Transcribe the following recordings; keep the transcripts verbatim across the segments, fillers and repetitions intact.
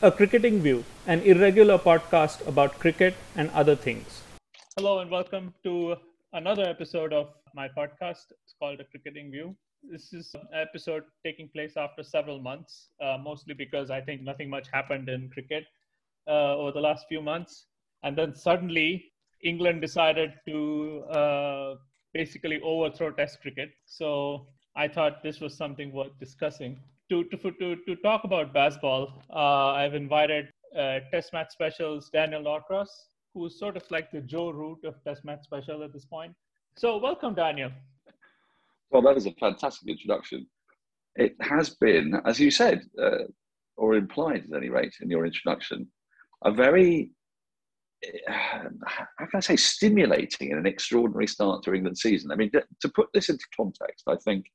A Cricketing View, an irregular podcast about cricket and other things. Hello and welcome to another episode of my podcast. It's called A Cricketing View. This is an episode taking place after several months, uh, mostly because I think nothing much happened in cricket uh, over the last few months. And then suddenly, England decided to uh, basically overthrow Test cricket. So I thought this was something worth discussing. To to to, to talk about baseball, uh, I've invited uh, Test match specials Daniel Norcross, who's sort of like the Joe Root of Test match special at this point. So welcome, Daniel. Well, that is a fantastic introduction. It has been, as you said, uh, or implied at any rate in your introduction, a very, uh, how can I say, stimulating and an extraordinary start to England's season. I mean, to put this into context, I think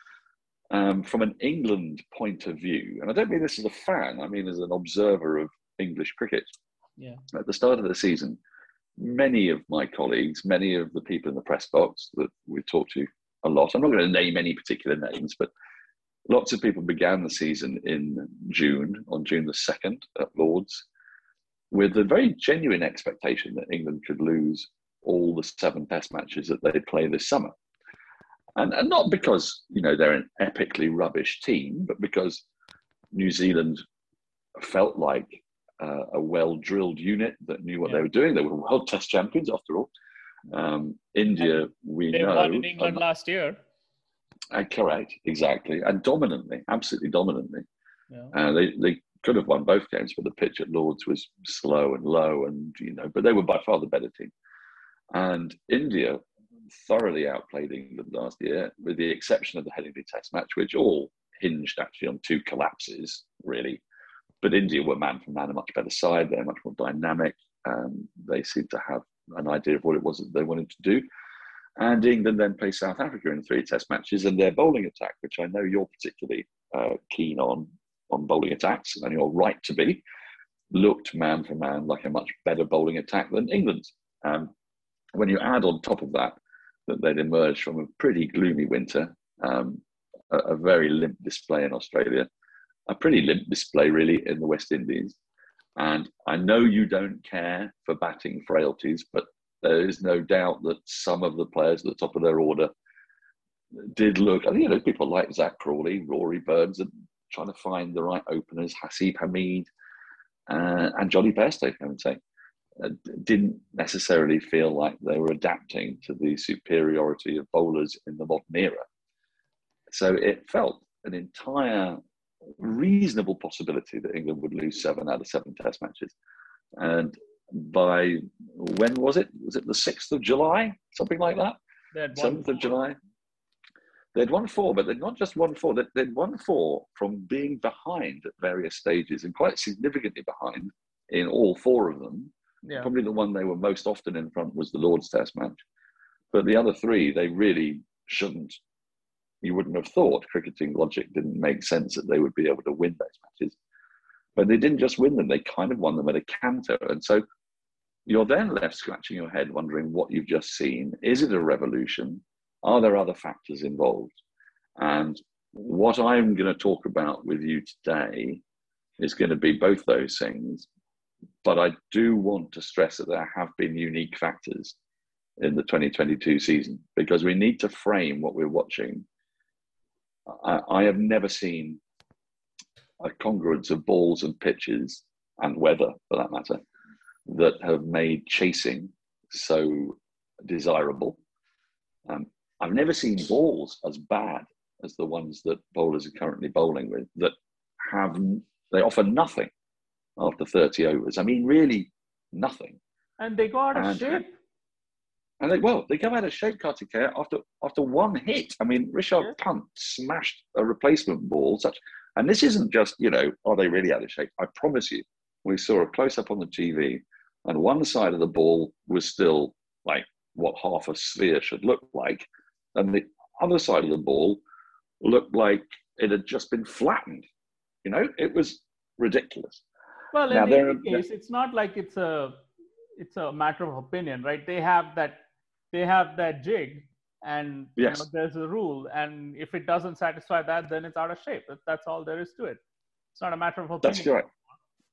um, from an England point of view, and I don't mean this as a fan, I mean as an observer of English cricket, yeah. At the start of the season, many of my colleagues, many of the people in the press box that we've talked to a lot, I'm not going to name any particular names, but lots of people began the season in June, on June the second at Lord's, with a very genuine expectation that England could lose all the seven test matches that they play this summer. And, and not because, you know, they're an epically rubbish team, but because New Zealand felt like uh, a well-drilled unit that knew what yeah. they were doing. They were world test champions, after all. Um, India, and we they know... They won in England um, last year. Uh, correct, exactly. And dominantly, absolutely dominantly. Yeah. Uh, they, they could have won both games, but the pitch at Lord's was slow and low, and, you know, but they were by far the better team. And India thoroughly outplayed England last year, with the exception of the Headingley Test match, which all hinged actually on two collapses, really. But India were man for man a much better side. They're much more dynamic. Um, they seemed to have an idea of what it was that they wanted to do. And England then played South Africa in three test matches, and their bowling attack, which I know you're particularly uh, keen on, on bowling attacks, and you're right to be, looked man for man like a much better bowling attack than England's. Um, when you add on top of that, that they'd emerged from a pretty gloomy winter, um, a, a very limp display in Australia, a pretty limp display really in the West Indies. And I know you don't care for batting frailties, but there is no doubt that some of the players at the top of their order did look, I think, you know, people like Zach Crawley, Rory Burns, and trying to find the right openers, Hasib Hamid, uh, and Johnny Bairstow, I would say, uh, didn't necessarily feel like they were adapting to the superiority of bowlers in the modern era. So it felt an entire reasonable possibility that England would lose seven out of seven test matches. And by, when was it? Was it the sixth of July? Something like that? seventh of July. They'd won four, but they'd not just won four, they'd, they'd won four from being behind at various stages, and quite significantly behind in all four of them. Yeah. Probably the one they were most often in front was the Lord's Test match. But the other three, they really shouldn't. You wouldn't have thought, cricketing logic didn't make sense that they would be able to win those matches. But they didn't just win them, they kind of won them at a canter. And so you're then left scratching your head wondering what you've just seen. Is it a revolution? Are there other factors involved? And what I'm going to talk about with you today is going to be both those things. But I do want to stress that there have been unique factors in the twenty twenty-two season, because we need to frame what we're watching. I, I have never seen a congruence of balls and pitches and weather, for that matter, that have made chasing so desirable. Um, I've never seen balls as bad as the ones that bowlers are currently bowling with, that have, they offer nothing after thirty overs. I mean, really nothing. And they go out of and, shape. And they, well, they go out of shape, Kartik, after after one hit. I mean, Rishabh yeah. Pant smashed a replacement ball. Such, and this isn't just, you know, are they really out of shape? I promise you, we saw a close-up on the T V, and one side of the ball was still like what half a sphere should look like, and the other side of the ball looked like it had just been flattened. You know, it was ridiculous. Well, in any case, it's not like it's a it's a matter of opinion, right? They have that they have that jig, and yes. you know, there's a rule, and if it doesn't satisfy that, then it's out of shape. That's all there is to it. It's not a matter of opinion. That's right.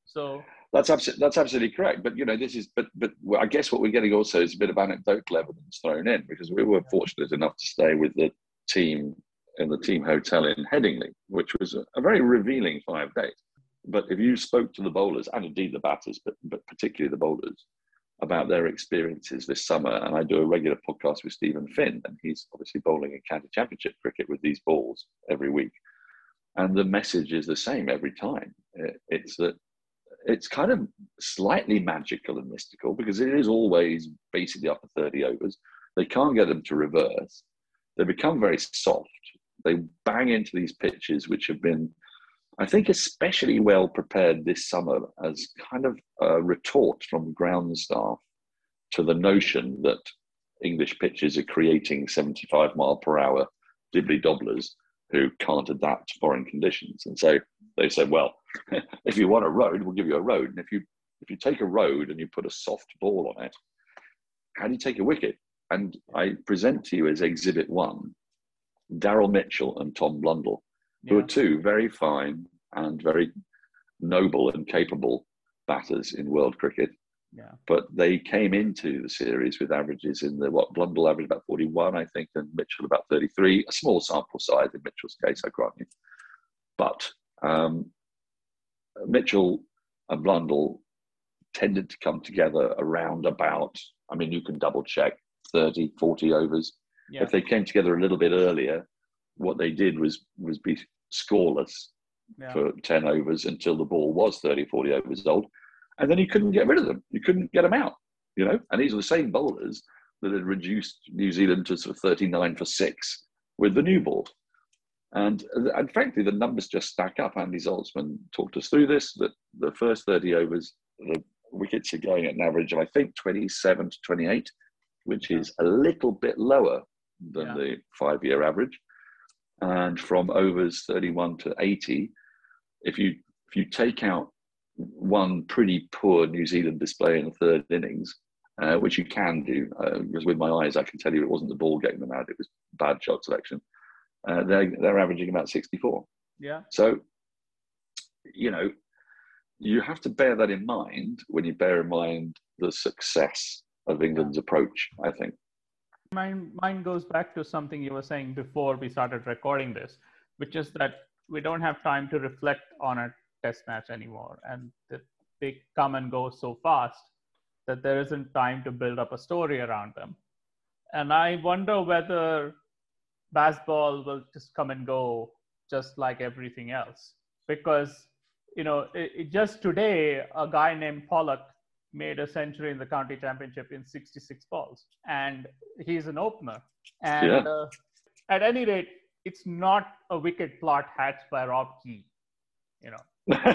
So that's absolutely that's absolutely correct. But you know, this is but but I guess what we're getting also is a bit of anecdotal evidence thrown in, because we were fortunate enough to stay with the team in the team hotel in Headingley, which was a, a very revealing five days. But if you spoke to the bowlers, and indeed the batters, but but particularly the bowlers, about their experiences this summer, and I do a regular podcast with Stephen Finn, and he's obviously bowling in county championship cricket with these balls every week, and the message is the same every time. It's that it's kind of slightly magical and mystical, because it is always basically up to thirty overs. They can't get them to reverse. They become very soft. They bang into these pitches, which have been, I think, especially well prepared this summer as kind of a retort from ground staff to the notion that English pitches are creating seventy-five mile per hour dibbly dobblers who can't adapt to foreign conditions. And so they said, well, if you want a road, we'll give you a road. And if you if you take a road and you put a soft ball on it, how do you take a wicket? And I present to you as exhibit one, Daryl Mitchell and Tom Blundell, who yeah. are two very fine and very noble and capable batters in world cricket. Yeah. But they came into the series with averages in the, what, Blundell averaged about forty-one, I think, and Mitchell about thirty-three, a small sample size in Mitchell's case, I grant you. But um, Mitchell and Blundell tended to come together around about, I mean, you can double check, thirty, forty overs. Yeah. If they came together a little bit earlier, what they did was was be scoreless yeah. for ten overs until the ball was thirty, forty overs old. And then you couldn't get rid of them. You couldn't get them out, you know? And these are the same bowlers that had reduced New Zealand to sort of thirty-nine for six with the new ball. And, and frankly, the numbers just stack up. Andy Zaltzman talked us through this, that the first thirty overs, the wickets are going at an average of, I think, twenty-seven to twenty-eight, which is a little bit lower than yeah. the five-year average. And from overs thirty-one to eighty, if you if you take out one pretty poor New Zealand display in the third innings, uh, which you can do, uh, because with my eyes I can tell you it wasn't the ball getting them out, it was bad shot selection. Uh, they're, they're averaging about sixty-four. Yeah. So, you know, you have to bear that in mind when you bear in mind the success of England's approach, I think. Mine, mine goes back to something you were saying before we started recording this, which is that we don't have time to reflect on a test match anymore, and that they come and go so fast that there isn't time to build up a story around them. And I wonder whether baseball will just come and go just like everything else, because, you know, it, it just today, a guy named Pollock made a century in the county championship in sixty-six balls, and he's an opener. And yeah. uh, at any rate, it's not a wicket plot hatched by Rob Key, you know.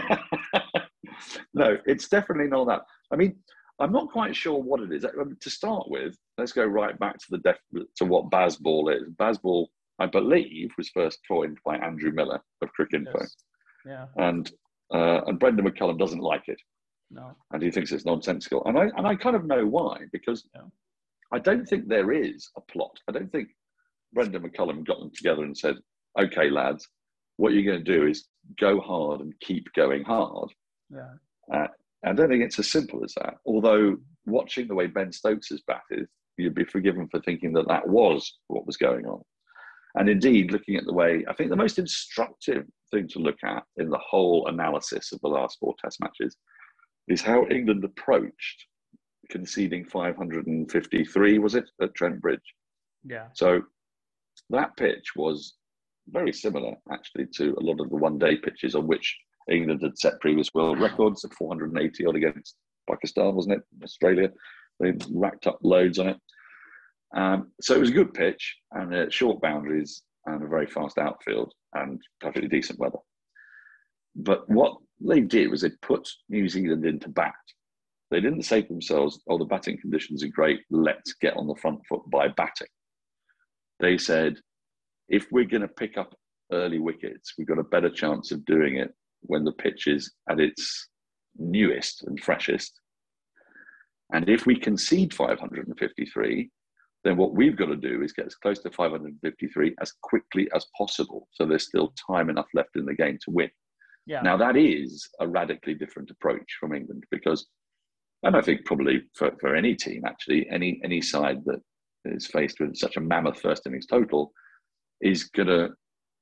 No, it's definitely not that. I mean, I'm not quite sure what it is. I mean, to start with, let's go right back to the def- to what Bazball is. Bazball, I believe, was first coined by Andrew Miller of Cricinfo. Yes. Yeah. And uh, and Brendan McCullum doesn't like it. No. And he thinks it's nonsensical. And I and I kind of know why, because yeah. I don't think there is a plot. I don't think Brendan McCullum got them together and said, okay, lads, what you're going to do is go hard and keep going hard. Yeah. Uh, I don't think it's as simple as that. Although watching the way Ben Stokes has batted, you'd be forgiven for thinking that that was what was going on. And indeed, looking at the way, I think the most instructive thing to look at in the whole analysis of the last four test matches is how England approached conceding five hundred fifty-three, was it, at Trent Bridge? Yeah. So that pitch was very similar, actually, to a lot of the one-day pitches on which England had set previous world records at four hundred eighty odd against Pakistan, wasn't it? Australia. They racked up loads on it. Um, so it was a good pitch, and uh, short boundaries, and a very fast outfield, and perfectly decent weather. But what they did was they put New Zealand into bat. They didn't say to themselves, oh, the batting conditions are great, let's get on the front foot by batting. They said, if we're going to pick up early wickets, we've got a better chance of doing it when the pitch is at its newest and freshest. And if we concede five hundred fifty-three, then what we've got to do is get as close to five hundred fifty-three as quickly as possible, so there's still time enough left in the game to win. Yeah. Now, that is a radically different approach from England because, and I think probably for, for any team, actually, any any side that is faced with such a mammoth first innings total is going to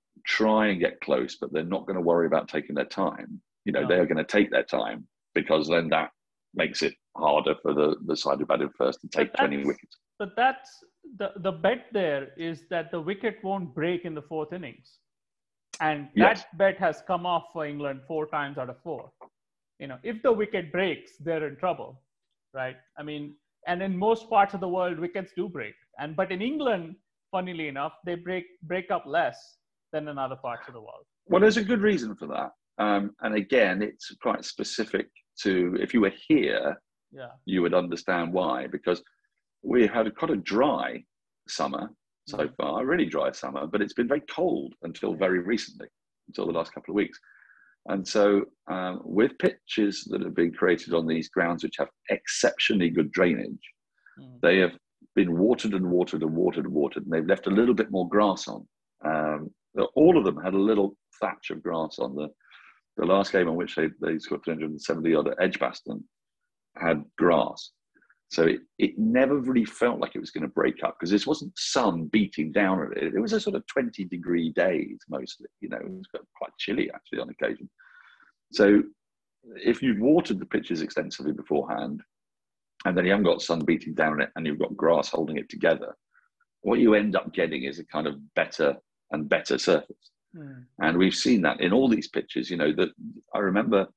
try and get close, but they're not going to worry about taking their time. You know, no. They're going to take their time because then that makes it harder for the, the side who batted first to take twenty wickets. But that's the, the bet there is that the wicket won't break in the fourth innings. And that yes. bet has come off for England four times out of four. You know, if the wicket breaks, they're in trouble, right? I mean, and in most parts of the world, wickets do break. And but in England, funnily enough, they break break up less than in other parts of the world. Well, there's a good reason for that. Um, and again, it's quite specific to, if you were here, yeah. you would understand why. Because we had quite a dry summer so mm-hmm. far, a really dry summer, but it's been very cold until very recently, until the last couple of weeks. And so um, with pitches that have been created on these grounds, which have exceptionally good drainage, mm-hmm. they have been watered and watered and watered and watered, and they've left a little bit more grass on. Um, all of them had a little thatch of grass on. The the last game on which they, they scored three hundred seventy odd at Edgbaston had grass. So it, it never really felt like it was going to break up because this wasn't sun beating down at it. It was a sort of twenty degree days mostly, you know, it was quite chilly actually on occasion. So if you've watered the pitches extensively beforehand and then you haven't got sun beating down on it and you've got grass holding it together, what you end up getting is a kind of better and better surface. Mm. And we've seen that in all these pitches, you know, that I remember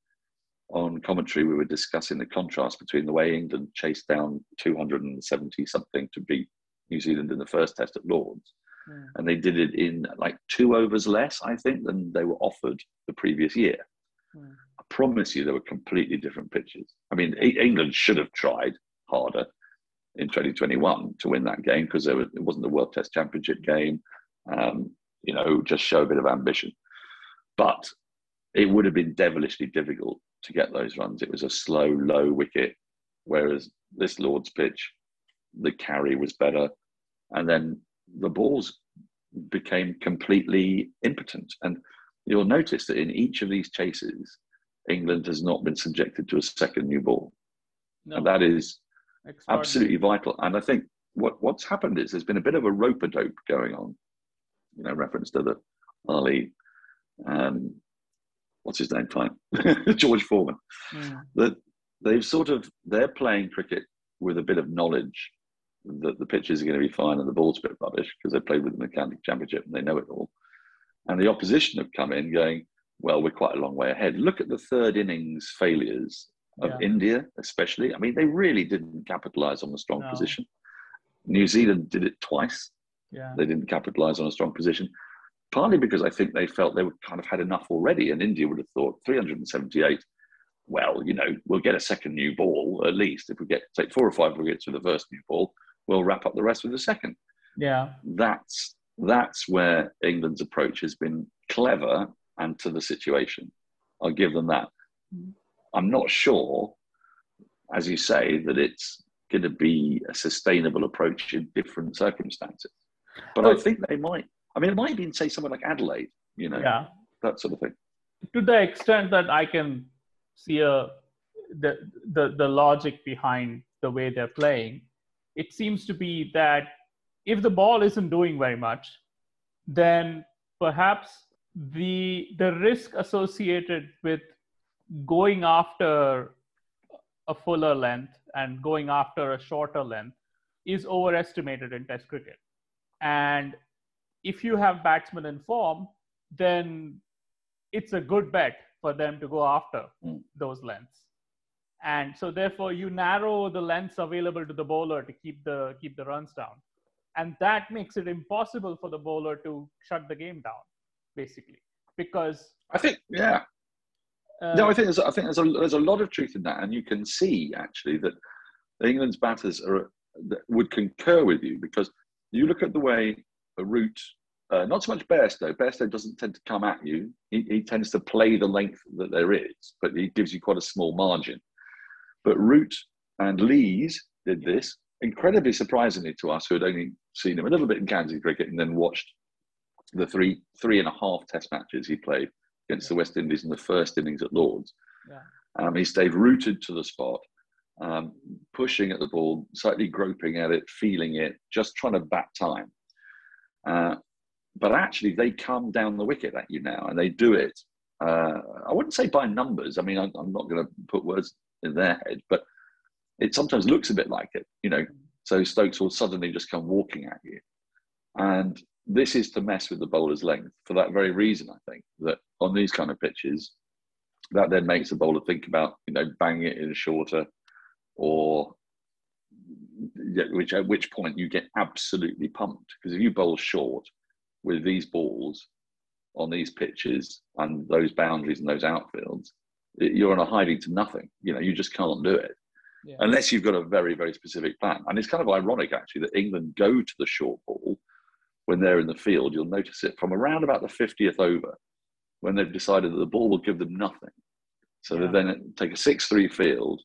on commentary, we were discussing the contrast between the way England chased down two hundred seventy something to beat New Zealand in the first test at Lord's. Mm. And they did it in like two overs less, I think, than they were offered the previous year. Mm. I promise you, they were completely different pitches. I mean, England should have tried harder in twenty twenty-one to win that game because was, it wasn't the World Test Championship game. Um, you know, just show a bit of ambition. But it would have been devilishly difficult to get those runs. It was a slow, low wicket, whereas this Lord's pitch, the carry was better. And then the balls became completely impotent. And you'll notice that in each of these chases, England has not been subjected to a second new ball. No. And that is absolutely vital. And I think what, what's happened is there's been a bit of a rope-a-dope going on, you know, reference to the Ali, um, what's his name, fine, George Foreman, yeah. that they've sort of, they're playing cricket with a bit of knowledge that the pitches are going to be fine and the ball's a bit rubbish because they played with them in the county championship and they know it all. And the opposition have come in going, well, we're quite a long way ahead. Look at the third innings failures of yeah. India, especially. I mean, they really didn't capitalise on the strong no. position. New Zealand did it twice. Yeah. They didn't capitalise on a strong position, partly because I think they felt they would kind of had enough already. And India would have thought three hundred seventy-eight, well, you know, we'll get a second new ball at least. If we get, take four or five wickets with the first new ball, we'll wrap up the rest with the second. Yeah. That's, that's where England's approach has been clever and to the situation. I'll give them that. I'm not sure, as you say, that it's going to be a sustainable approach in different circumstances. But well, I think they might. I mean, it might even say someone like Adelaide, you know, yeah. that sort of thing. To the extent that I can see a, the, the, the logic behind the way they're playing, it seems to be that if the ball isn't doing very much, then perhaps the, the risk associated with going after a fuller length and going after a shorter length is overestimated in Test cricket. And if you have batsmen in form, then it's a good bet for them to go after mm. those lengths. And so therefore you narrow the lengths available to the bowler to keep the keep the runs down. And that makes it impossible for the bowler to shut the game down, basically. Because I think, yeah. Uh, no, I think there's I think there's a there's a lot of truth in that. And you can see actually that England's batters are would concur with you, because you look at the way a Root, uh, not so much Bairstow. Bairstow doesn't tend to come at you. He, he tends to play the length that there is, but he gives you quite a small margin. But Root and Lees did this, incredibly surprisingly to us, who had only seen him a little bit in county cricket and then watched the three three and a half Test matches he played against the West Indies in the first innings at Lords. Yeah. Um, he stayed rooted to the spot, um, pushing at the ball, slightly groping at it, feeling it, just trying to bat time. Uh, but actually, they come down the wicket at you now, and they do it. Uh, I wouldn't say by numbers. I mean, I'm, I'm not going to put words in their head, but it sometimes looks a bit like it, you know. So Stokes will suddenly just come walking at you. And this is to mess with the bowler's length for that very reason, I think, that on these kind of pitches, that then makes the bowler think about, you know, banging it in shorter, or which, at which point you get absolutely pumped. Because if you bowl short with these balls on these pitches and those boundaries and those outfields, you're on a hiding to nothing. You know, you just can't do it. Yeah. Unless you've got a very, very specific plan. And it's kind of ironic, actually, that England go to the short ball when they're in the field. You'll notice it from around about the fiftieth over, when they've decided that the ball will give them nothing. So yeah. they then take a six three field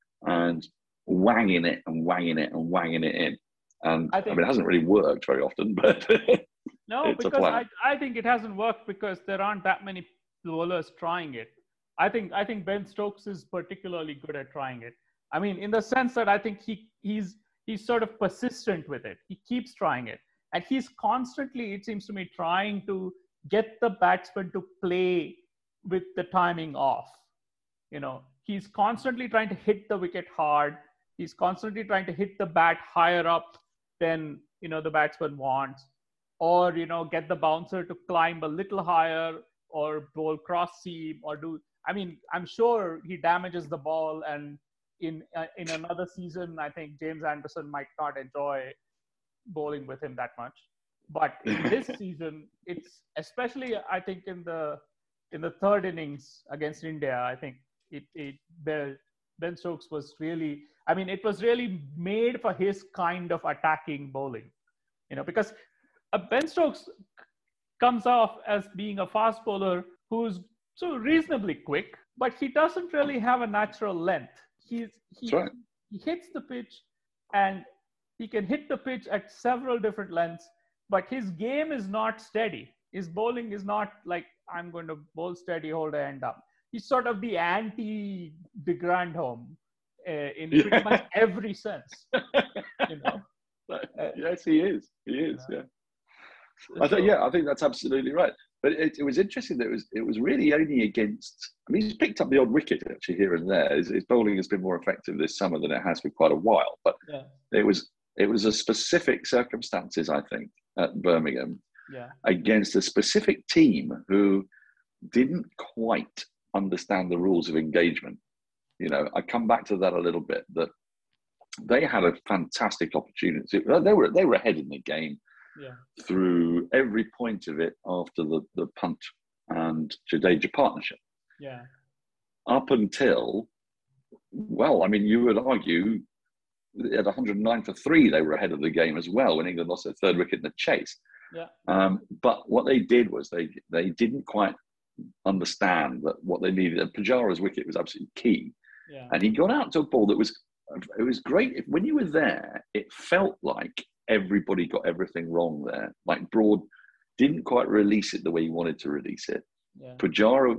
and wanging it and wanging it and wanging it in. And I, think, I mean, it hasn't really worked very often, but no, it's because I, I think it hasn't worked because there aren't that many bowlers trying it. I think I think Ben Stokes is particularly good at trying it. I mean, in the sense that I think he he's he's sort of persistent with it. He keeps trying it. And he's constantly, it seems to me, trying to get the batsman to play with the timing off. You know, he's constantly trying to hit the wicket hard. He's constantly trying to hit the bat higher up than, you know, the batsman wants. Or, you know, get the bouncer to climb a little higher, or bowl cross seam, or do, I mean, I'm sure he damages the ball, and in uh, in another season, I think James Anderson might not enjoy bowling with him that much. But in this season, it's especially, I think, in the in the third innings against India, I think it, it Ben, Ben Stokes was really, I mean, it was really made for his kind of attacking bowling, you know, because uh, Ben Stokes comes off as being a fast bowler who's so reasonably quick, but he doesn't really have a natural length. He's, he, right. he hits the pitch, and he can hit the pitch at several different lengths, but his game is not steady. His bowling is not like, I'm going to bowl steady, hold a end up. He's sort of the anti-de Grandhomme uh, in yeah. pretty much every sense. You know? Uh, yes, he is. He is, yeah. yeah. I think, yeah, I think that's absolutely right. But it, it was interesting that it was it was really only against, I mean, he's picked up the odd wicket actually here and there. His, his bowling has been more effective this summer than it has for quite a while. But yeah. it was it was a specific circumstances, I think, at Birmingham yeah. against a specific team who didn't quite understand the rules of engagement. You know, I come back to that a little bit, that they had a fantastic opportunity. They were they were ahead in the game. Yeah. Through every point of it after the, the Punt and Jadeja partnership. Yeah. Up until, well, I mean, you would argue at one hundred nine for three, they were ahead of the game as well when England lost their third wicket in the chase. Yeah. Um, but what they did was they they didn't quite understand that what they needed. And Pujara's wicket was absolutely key. Yeah. And he got out to a ball that was, it was great. When you were there, it felt like everybody got everything wrong there. Like Broad didn't quite release it the way he wanted to release it. Yeah. Pujara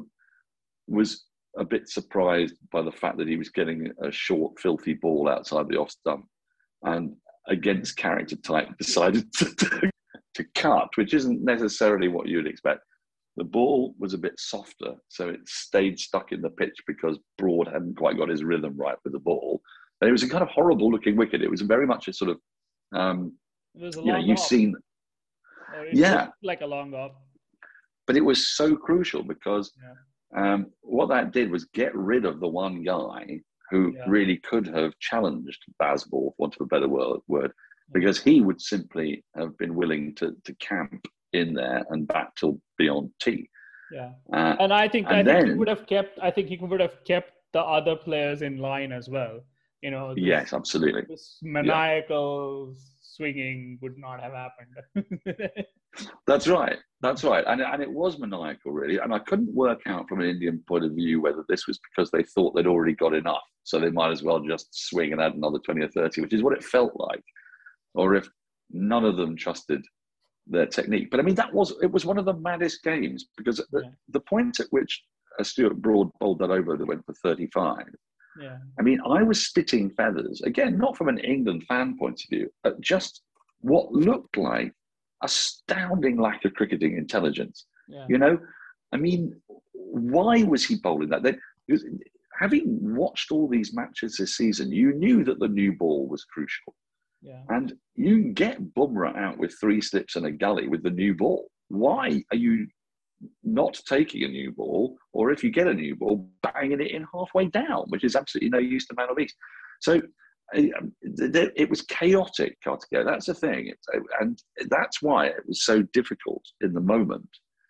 was a bit surprised by the fact that he was getting a short, filthy ball outside the off stump, and against character type decided to, to, to cut, which isn't necessarily what you'd expect. The ball was a bit softer, so it stayed stuck in the pitch because Broad hadn't quite got his rhythm right with the ball. And it was a kind of horrible looking wicket. It was very much a sort of Um, it was a you know, long you've off. seen, Or it yeah, like a long off. But it was so crucial because yeah. um, what that did was get rid of the one guy who yeah. really could have challenged Bazball, for want of a better word, word because he would simply have been willing to to camp in there and bat till beyond tea. Yeah, uh, and I think and I think then, he would have kept. I think he would have kept the other players in line as well. You know. This, yes, absolutely. This maniacal yeah. swinging would not have happened. That's right. That's right. And, and it was maniacal, really. And I couldn't work out from an Indian point of view whether this was because they thought they'd already got enough, so they might as well just swing and add another twenty or thirty, which is what it felt like, or if none of them trusted their technique. But I mean, that was it was one of the maddest games because yeah. the, the point at which uh, Stuart Broad bowled that over that went for thirty-five. Yeah. I mean, I was spitting feathers again, not from an England fan point of view, but just what looked like astounding lack of cricketing intelligence. Yeah. You know, I mean, why was he bowling that? They, having watched all these matches this season, you knew that the new ball was crucial. Yeah. And you get Bumrah out with three slips and a gully with the new ball. Why are you not taking a new ball, or if you get a new ball, banging it in halfway down, which is absolutely no use to Man of East? So um, it was chaotic, Kartikeya. That's the thing. It's, and that's why it was so difficult in the moment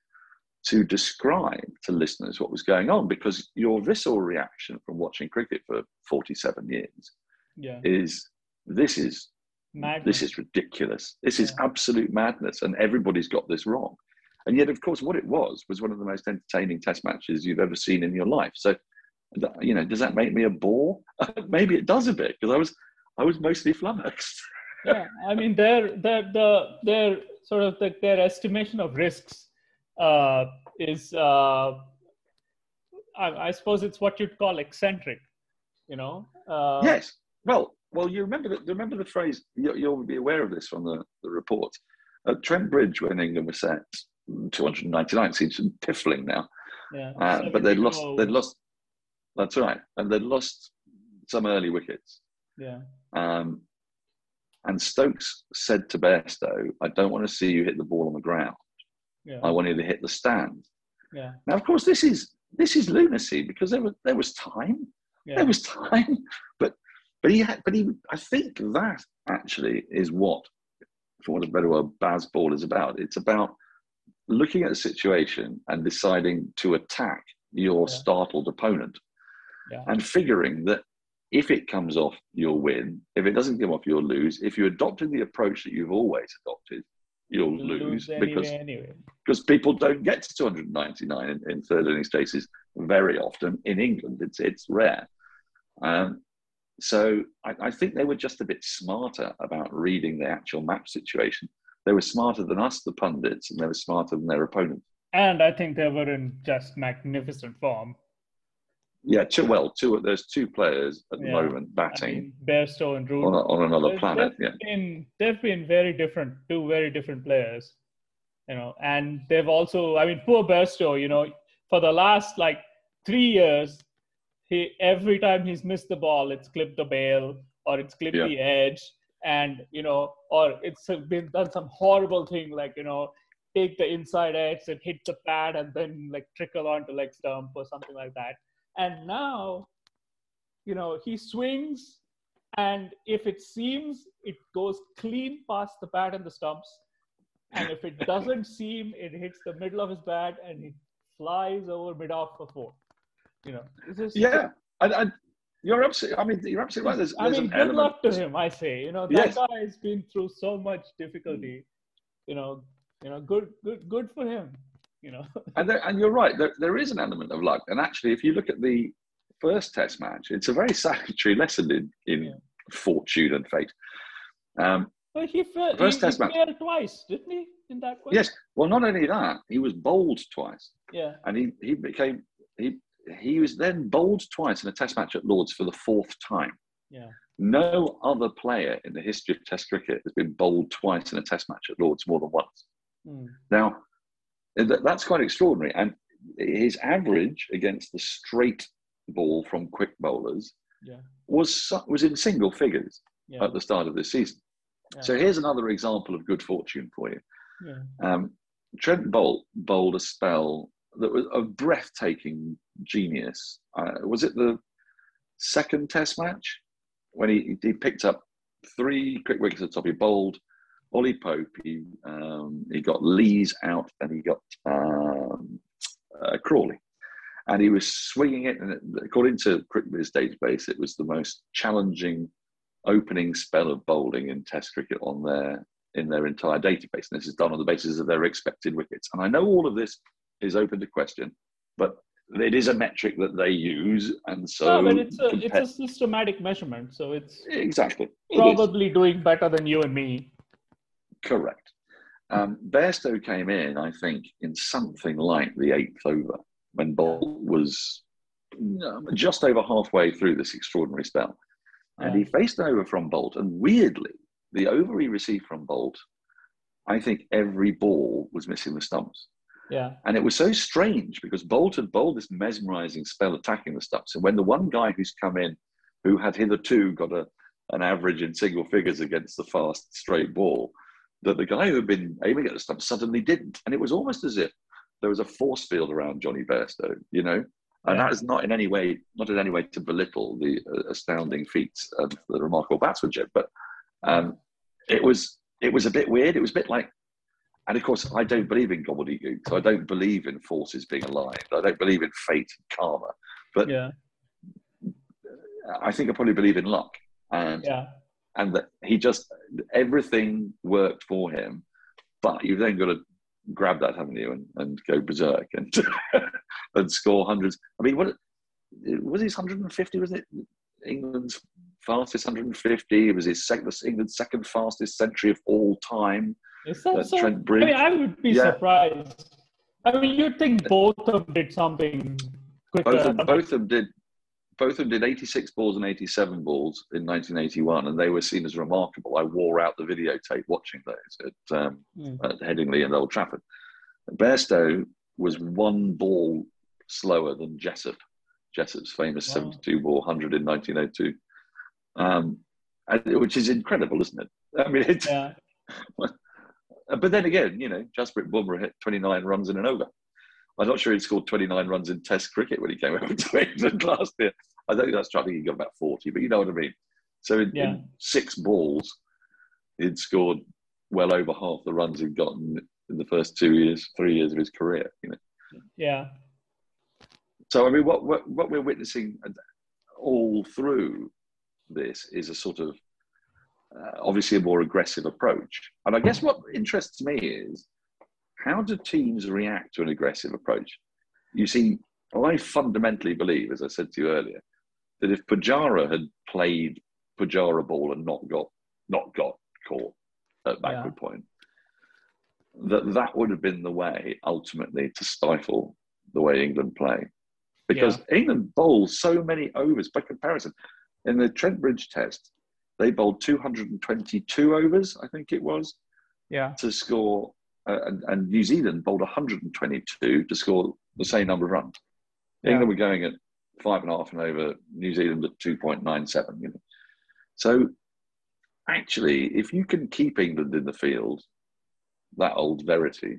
to describe to listeners what was going on, because your visceral reaction from watching cricket for forty-seven years yeah. is, this is madness. This is ridiculous. This is yeah. absolute madness, and everybody's got this wrong. And yet, of course, what it was was one of the most entertaining Test matches you've ever seen in your life. So, you know, does that make me a bore? Maybe it does a bit, because I was, I was mostly flummoxed. Yeah, I mean, their their the their sort of the, their estimation of risks uh, is, uh, I, I suppose, it's what you'd call eccentric. You know. Uh, yes. Well, well, you remember the, remember the phrase. You, you'll be aware of this from the the report. At Trent Bridge, when England was set two hundred ninety-nine, seems piffling now. Yeah. Uh, but they'd lost. They'd lost. That's right, and they'd lost some early wickets. Yeah. Um, and Stokes said to Bairstow, "I don't want to see you hit the ball on the ground. Yeah. I want you to hit the stand." Yeah. Now, of course, this is this is lunacy, because there was there was time. Yeah. There was time, but but he had. But he. I think that actually is what, for want of a better word, Bazball is about. It's about looking at a situation and deciding to attack your yeah. startled opponent, yeah. and figuring that if it comes off, you'll win. If it doesn't come off, you'll lose. If you adopted the approach that you've always adopted, you'll, you'll lose, lose anyway, because anyway. because people don't get to two hundred ninety-nine in, in third innings chases very often. In England, it's it's rare. Um, so I, I think they were just a bit smarter about reading the actual match situation. They were smarter than us, the pundits, and they were smarter than their opponents. And I think they were in just magnificent form. Yeah, two, well, two, there's two players at the yeah. moment batting. I mean, Bairstow and Root. On, a, on another they've, planet, they've yeah. Been, they've been very different, two very different players, you know, and they've also, I mean, poor Bairstow, you know, for the last like three years, he every time he's missed the ball, it's clipped the bail or it's clipped yeah. the edge. And, you know, or it's been done some horrible thing like, you know, take the inside edge and hit the pad and then like trickle onto leg stump or something like that. And now, you know, he swings, and if it seems, it goes clean past the pad and the stumps. And if it doesn't seem, it hits the middle of his bat and it flies over mid-off for four. You know, it's just, yeah. I, I, you're absolutely. I mean, you're absolutely right. There's, I there's mean, an good element. luck to him. I say, you know, that yes. guy has been through so much difficulty. You know, you know, good, good, good for him. You know, and there, and you're right. There, there is an element of luck. And actually, if you look at the first Test match, it's a very salutary lesson in in yeah. fortune and fate. Um, well, he failed. First he, Test he match failed twice, didn't he? In that one? Yes. Well, not only that, he was bowled twice. Yeah. And he he became he he was then bowled twice in a Test match at Lords for the fourth time. Yeah. No other player in the history of Test cricket has been bowled twice in a Test match at Lords more than once. Mm. Now, that's quite extraordinary. And his average against the straight ball from quick bowlers yeah. was was in single figures yeah. at the start of this season. Yeah. So here's another example of good fortune for you. Yeah. Um, Trent Boult bowled a spell that was of breathtaking genius. Uh, was it the second Test match when he, he picked up three quick wickets at the top? He bowled Ollie Pope, he, um, he got Lees out, and he got um, uh, Crawley. And he was swinging it, and it, according to CricViz database, it was the most challenging opening spell of bowling in Test cricket on their in their entire database. And this is done on the basis of their expected wickets. And I know all of this is open to question, but it is a metric that they use, and so. No, but it's a compa- it's a systematic measurement, so it's exactly probably it doing better than you and me. Correct. Um, Bairstow came in, I think, in something like the eighth over when Bolt was um, just over halfway through this extraordinary spell. And Yeah. he faced an over from Bolt. And weirdly, the over he received from Bolt, I think every ball was missing the stumps. Yeah. And it was so strange because Bolt had bowled this mesmerizing spell attacking the stumps. And when the one guy who's come in, who had hitherto got a, an average in single figures against the fast straight ball, that the guy who had been aiming at the stump suddenly didn't. And it was almost as if there was a force field around Johnny Bairstow, you know? And Yeah. that is not in any way, not in any way to belittle the uh, astounding feats of the remarkable batsmanship, but um, it was it was a bit weird. It was a bit like, and of course, I don't believe in gobbledygook, so I don't believe in forces being aligned. I don't believe in fate and karma, but yeah. I think I probably believe in luck, and Yeah. and that he just everything worked for him. But you've then got to grab that, haven't you, and, and go berserk and and score hundreds. I mean, what was his one hundred fifty? Was it England's fastest one hundred fifty? It was his second, England's second fastest century of all time. Is that uh, so? Trent Bridge. I mean, I would be Yeah. surprised. I mean, you'd think both of them did something quicker. Both of, both of them did. Both of them did eighty-six balls and eighty-seven balls in nineteen eighty-one, and they were seen as remarkable. I wore out the videotape watching those at, um, mm. at Headingley and Old Trafford. Bairstow was one ball slower than Jessup, Jessup's famous wow. seventy-two ball one hundred in nineteen oh two, um, which is incredible, isn't it? I mean, it's, yeah. But then again, you know, Jasprit Bumrah hit twenty-nine runs in an over. I'm not sure he scored twenty-nine runs in Test cricket when he came over to England last year. I don't think that's true. I think he got about forty, but you know what I mean. So in, yeah. in six balls, he'd scored well over half the runs he'd gotten in the first two years, three years of his career. You know. Yeah. So I mean, what what, what we're witnessing all through this is a sort of uh, obviously a more aggressive approach. And I guess what interests me is, how do teams react to an aggressive approach? You see, I fundamentally believe, as I said to you earlier, that if Pujara had played Pujara ball and not got not got caught at backward yeah. point, that that would have been the way ultimately to stifle the way England play. Because yeah. England bowls so many overs. By comparison, in the Trent Bridge test, they bowled two hundred twenty-two overs, I think it was, yeah, to score. Uh, and, and New Zealand bowled one hundred twenty-two to score the same number of runs. Yeah. England were going at five and a half and over, New Zealand at two point nine seven. You know? So actually, if you can keep England in the field, that old verity,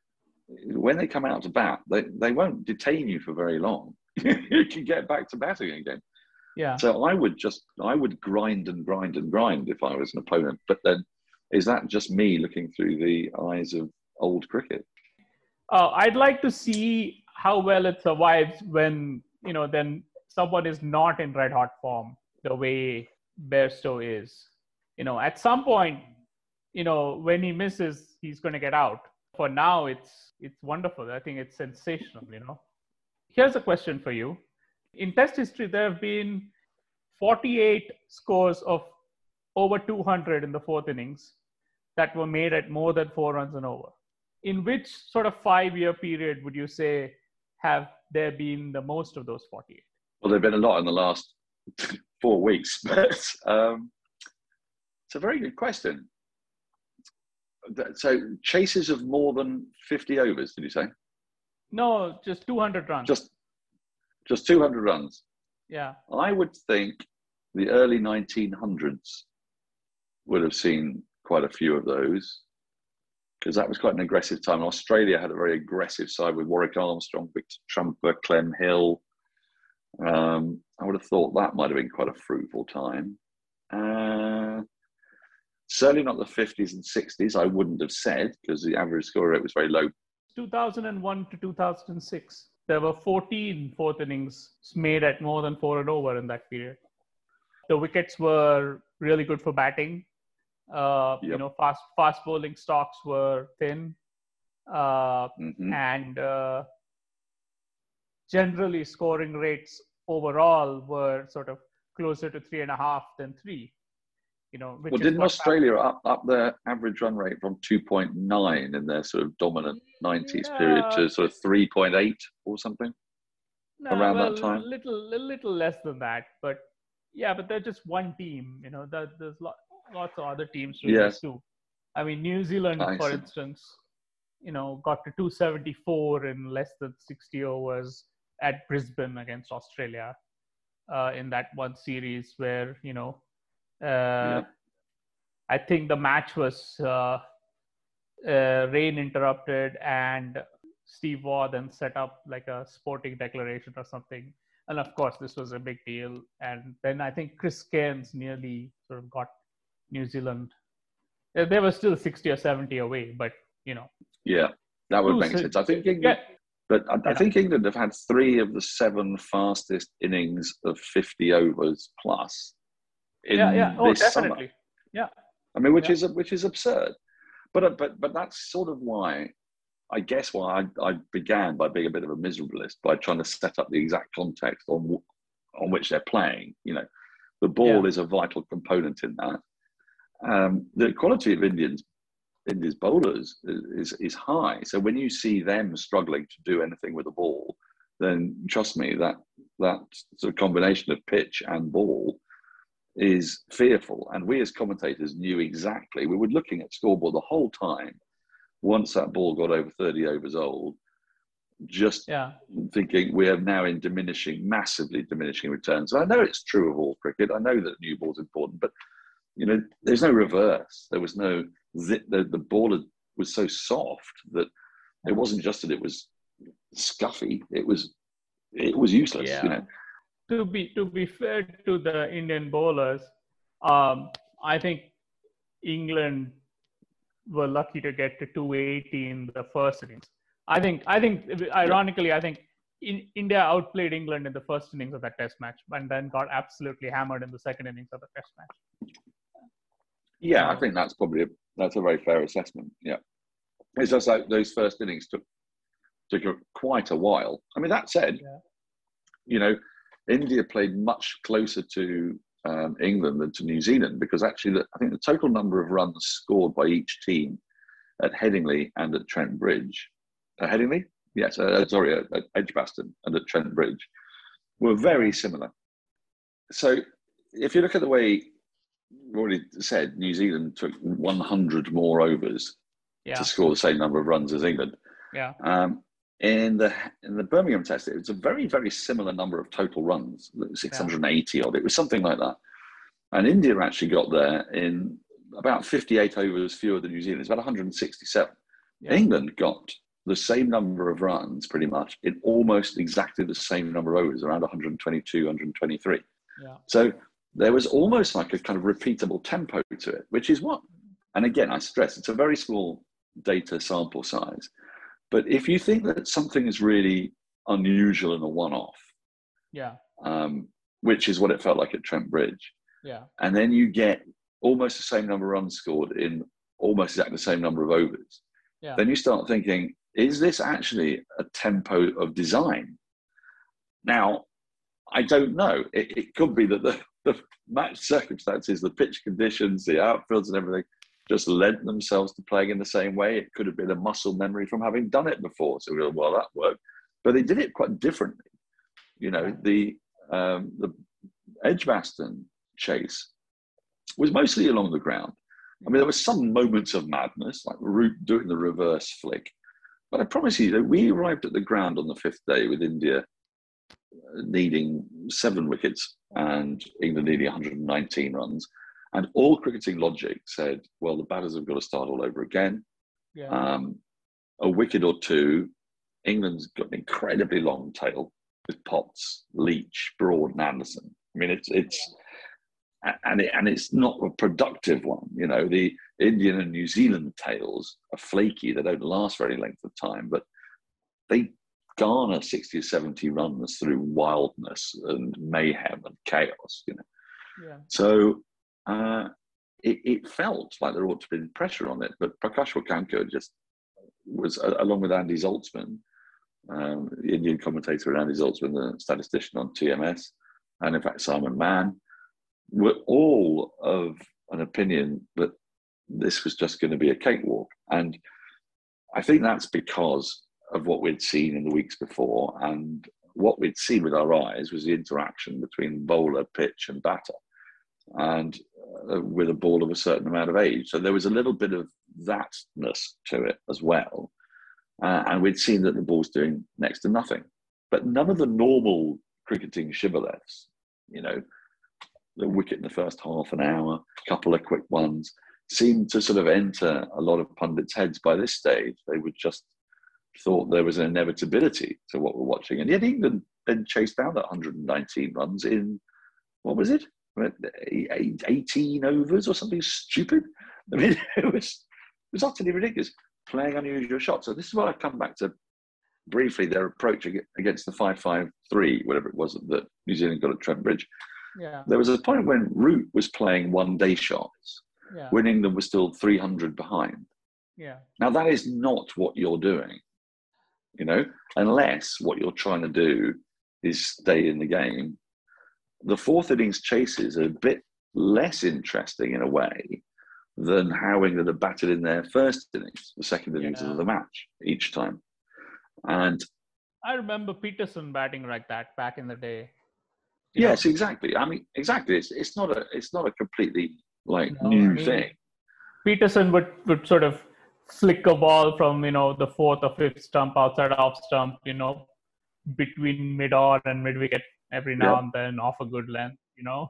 when they come out to bat, they, they won't detain you for very long. You can get back to batting again. Yeah. So I would just, I would grind and grind and grind if I was an opponent. But then, is that just me looking through the eyes of old cricket? Uh, I'd like to see how well it survives when, you know, then someone is not in red hot form the way Bairstow is. You know, at some point, you know, when he misses, he's going to get out. For now, it's it's wonderful. I think it's sensational, you know. Here's a question for you. In Test history, there have been forty-eight scores of over two hundred in the fourth innings that were made at more than four runs and over. In which sort of five-year period would you say have there been the most of those forty-eight? Well, there have been a lot in the last four weeks, but um, it's a very good question. So chases of more than fifty overs, did you say? No, just two hundred runs. Just, just two hundred runs. Yeah. I would think the early nineteen hundreds would have seen quite a few of those, because that was quite an aggressive time. Australia had a very aggressive side with Warwick Armstrong, Victor Trumper, Clem Hill. Um, I would have thought that might have been quite a fruitful time. Uh, certainly not the fifties and sixties, I wouldn't have said, because the average score rate was very low. two thousand one to two thousand six, there were fourteen fourth innings made at more than four and over in that period. The wickets were really good for batting. Uh, yep. You know, fast fast bowling stocks were thin, uh, mm-hmm. and uh, generally scoring rates overall were sort of closer to three and a half than three. you know, which Well, is didn't what Australia up, up their average run rate from two point nine in their sort of dominant nineties period No, to sort of three point eight or something no, around well, that time? little, a little less than that, but yeah, but they're just one team. You know, that there's lot, lots of other teams doing Yes, this too. I mean, New Zealand, I for see. instance, you know, got to two seventy-four in less than sixty overs at Brisbane against Australia uh, in that one series where, you know, uh, Yeah. I think the match was uh, uh, rain interrupted, and Steve Waugh then set up like a sporting declaration or something. And of course, this was a big deal. And then I think Chris Cairns nearly sort of got New Zealand. They were still sixty or seventy away, but, you know. Yeah, that would Two, make so, sense. I think yeah, England, but I, I yeah, think England have had three of the seven fastest innings of fifty overs plus yeah, yeah. in Oh, this summer. definitely. Yeah. I mean, which Yeah. is which is absurd. But uh, but but that's sort of why, I guess, why I, I began by being a bit of a miserabilist by trying to set up the exact context on on which they're playing. You know, the ball Yeah. is a vital component in that. Um, the quality of Indians India's bowlers is, is is high. So when you see them struggling to do anything with the ball, then trust me, that that sort of combination of pitch and ball is fearful. And we as commentators knew exactly. We were looking at scoreboard the whole time. Once that ball got over thirty overs old, just Yeah. thinking we are now in diminishing, massively diminishing returns. And I know it's true of all cricket. I know that new ball's important, but you know, there's no reverse. There was no the the ball was so soft that it wasn't just that it was scuffy. It was it was useless. Yeah. You know. To be to be fair to the Indian bowlers, um, I think England were lucky to get to two eighty in the first innings. I think I think ironically, I think in, India outplayed England in the first innings of that Test match, and then got absolutely hammered in the second innings of the Test match. Yeah, So, I think that's probably a, that's a very fair assessment. Yeah, it's just like those first innings took took quite a while. I mean, that said, yeah. you know, India played much closer to um, England than to New Zealand because actually, the, I think the total number of runs scored by each team at Headingley and at Trent Bridge, uh, Headingley, yes, uh, sorry, at, at Edgbaston and at Trent Bridge, were very similar. So, if you look at the way we already said, New Zealand took one hundred more overs Yeah. to score the same number of runs as England. Yeah. Um, in the in the Birmingham Test, it was a very, very similar number of total runs, six hundred eighty odd. It was something like that. And India actually got there in about fifty-eight overs fewer than New Zealand. It's about one hundred sixty-seven. Yeah. England got the same number of runs, pretty much, in almost exactly the same number of overs, around one hundred twenty-two, one hundred twenty-three. Yeah. So there was almost like a kind of repeatable tempo to it, which is what, and again, I stress, it's a very small data sample size. But if you think that something is really unusual and a one-off, yeah, um, which is what it felt like at Trent Bridge, yeah, and then you get almost the same number of runs scored in almost exactly the same number of overs, yeah. then you start thinking, is this actually a tempo of design? Now, I don't know. It, it could be that the, the match circumstances, the pitch conditions, the outfields and everything just lent themselves to playing in the same way. It could have been a muscle memory from having done it before. So we go, well, that worked. But they did it quite differently. You know, the um, the Edgbaston chase was mostly along the ground. I mean, there were some moments of madness, like Root doing the reverse flick. But I promise you that we arrived at the ground on the fifth day with India needing seven wickets and England needing one hundred nineteen runs. And all cricketing logic said, well, the batters have got to start all over again. Yeah. Um, a wicket or two. England's got an incredibly long tail with Potts, Leach, Broad and Anderson. I mean, it's, it's yeah. and, it, and it's not a productive one. You know, the Indian and New Zealand tails are flaky. They don't last very length of time, but they garner sixty or seventy runs through wildness and mayhem and chaos, you know. Yeah. So uh, it, it felt like there ought to be pressure on it, but Prakash Wakankar just was, uh, along with Andy Zaltzman, um, the Indian commentator Andy Zaltzman, the statistician on T M S, and in fact Simon Mann, were all of an opinion that this was just going to be a cakewalk. And I think that's because of what we'd seen in the weeks before, and what we'd seen with our eyes was the interaction between bowler, pitch and batter, and uh, with a ball of a certain amount of age. So there was a little bit of thatness to it as well. Uh, and we'd seen that the ball's doing next to nothing. But none of the normal cricketing shibboleths, you know, the wicket in the first half an hour, a couple of quick ones, seemed to sort of enter a lot of pundits' heads by this stage. They would just thought there was an inevitability to what we're watching. And yet England then chased down that one hundred nineteen runs in, what was it? eighteen overs or something stupid. I mean, it was, it was utterly ridiculous, playing unusual shots. So this is what I come back to briefly, their approach against the five five three, whatever it was that New Zealand got at Trent Bridge. Yeah. There was a point when Root was playing one-day shots, yeah. when England was still three hundred behind. Yeah. Now, that is not what you're doing, you know, unless what you're trying to do is stay in the game. The fourth innings chases are a bit less interesting in a way than how England have batted in their first innings, the second innings yeah. of the match each time. And I remember Peterson batting like that back in the day. Yes, know? exactly. I mean, exactly. It's it's not a it's not a completely like no, new I mean, thing. Peterson would, would sort of flick a ball from, you know, the fourth or fifth stump outside off stump, you know, between mid-on and mid-wicket every now yeah. and then off a good length, you know.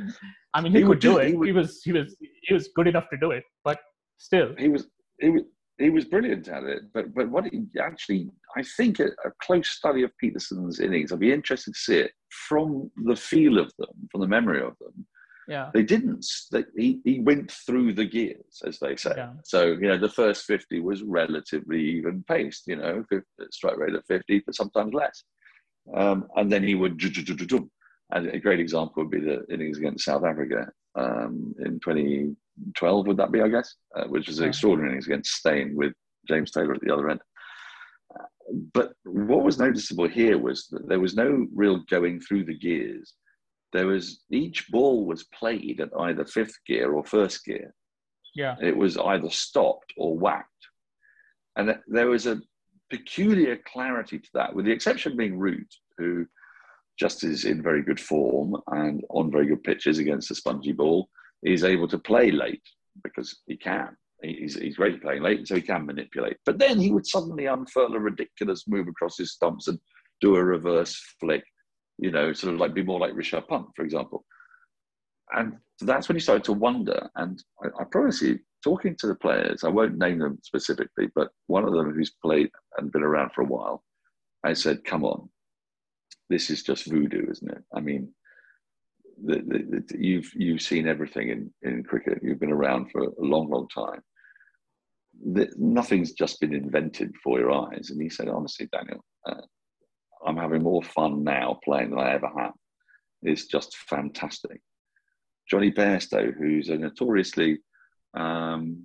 I mean, he, he could do, do it. He, would, he was he was he was good enough to do it, but still, he was he was he was brilliant at it. But but what he actually, I think, a, a close study of Peterson's innings, I'd be interested to see it from the feel of them, from the memory of them. Yeah, they didn't. They, he he went through the gears, as they say. Yeah. So you know, the first fifty was relatively even paced. You know, strike rate at fifty, but sometimes less. Um, and then he would. And a great example would be the innings against South Africa um, in twenty twelve. Would that be? I guess, uh, which was an yeah. extraordinary innings against Spain with James Taylor at the other end. Uh, but what was noticeable here was that there was no real going through the gears. There was, each ball was played at either fifth gear or first gear. Yeah. It was either stopped or whacked. And there was a peculiar clarity to that, with the exception being Root, who just is in very good form and on very good pitches against a spongy ball. He's able to play late because he can. He's, he's great at playing late, so he can manipulate. But then he would suddenly unfurl a ridiculous move across his stumps and do a reverse flick. You know, sort of like be more like Rishabh Pant, for example. And that's when you started to wonder. And I, I promise you, talking to the players, I won't name them specifically, but one of them who's played and been around for a while, I said, come on, this is just voodoo, isn't it? I mean, the, the, the, you've you've seen everything in, in cricket. You've been around for a long, long time. The, nothing's just been invented before your eyes. And he said, honestly, Daniel, uh, I'm having more fun now playing than I ever have. It's just fantastic. Johnny Bairstow, who's a notoriously um,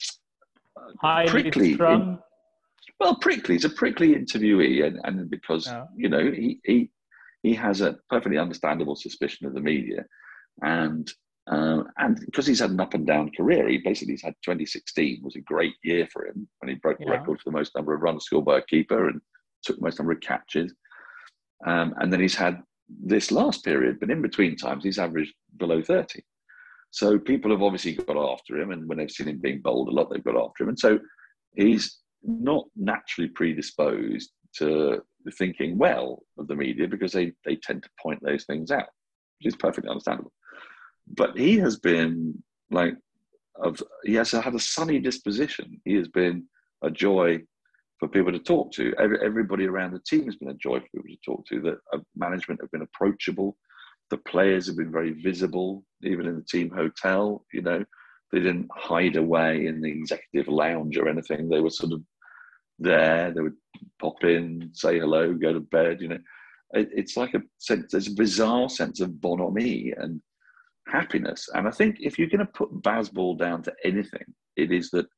Highly prickly, strung. well, prickly. He's a prickly interviewee, and, and because yeah. you know he, he he has a perfectly understandable suspicion of the media, and uh, and because he's had an up and down career, he basically he's had twenty sixteen was a great year for him when he broke the yeah. record for the most number of runs scored by a keeper and took the most number of catches. Um, and then he's had this last period, but in between times, he's averaged below thirty. So people have obviously got after him, and when they've seen him being bowled a lot, they've got after him. And so he's not naturally predisposed to thinking well of the media because they, they tend to point those things out, which is perfectly understandable. But he has been like, of he has had a sunny disposition. He has been a joy for people to talk to. Every, everybody around the team has been a joy for people to talk to. The uh, management have been approachable. The players have been very visible, even in the team hotel. You know, they didn't hide away in the executive lounge or anything. They were sort of there. They would pop in, say hello, go to bed. You know, it, it's like a sense, there's a bizarre sense of bonhomie and happiness. And I think if you're going to put Bazball down to anything, it is that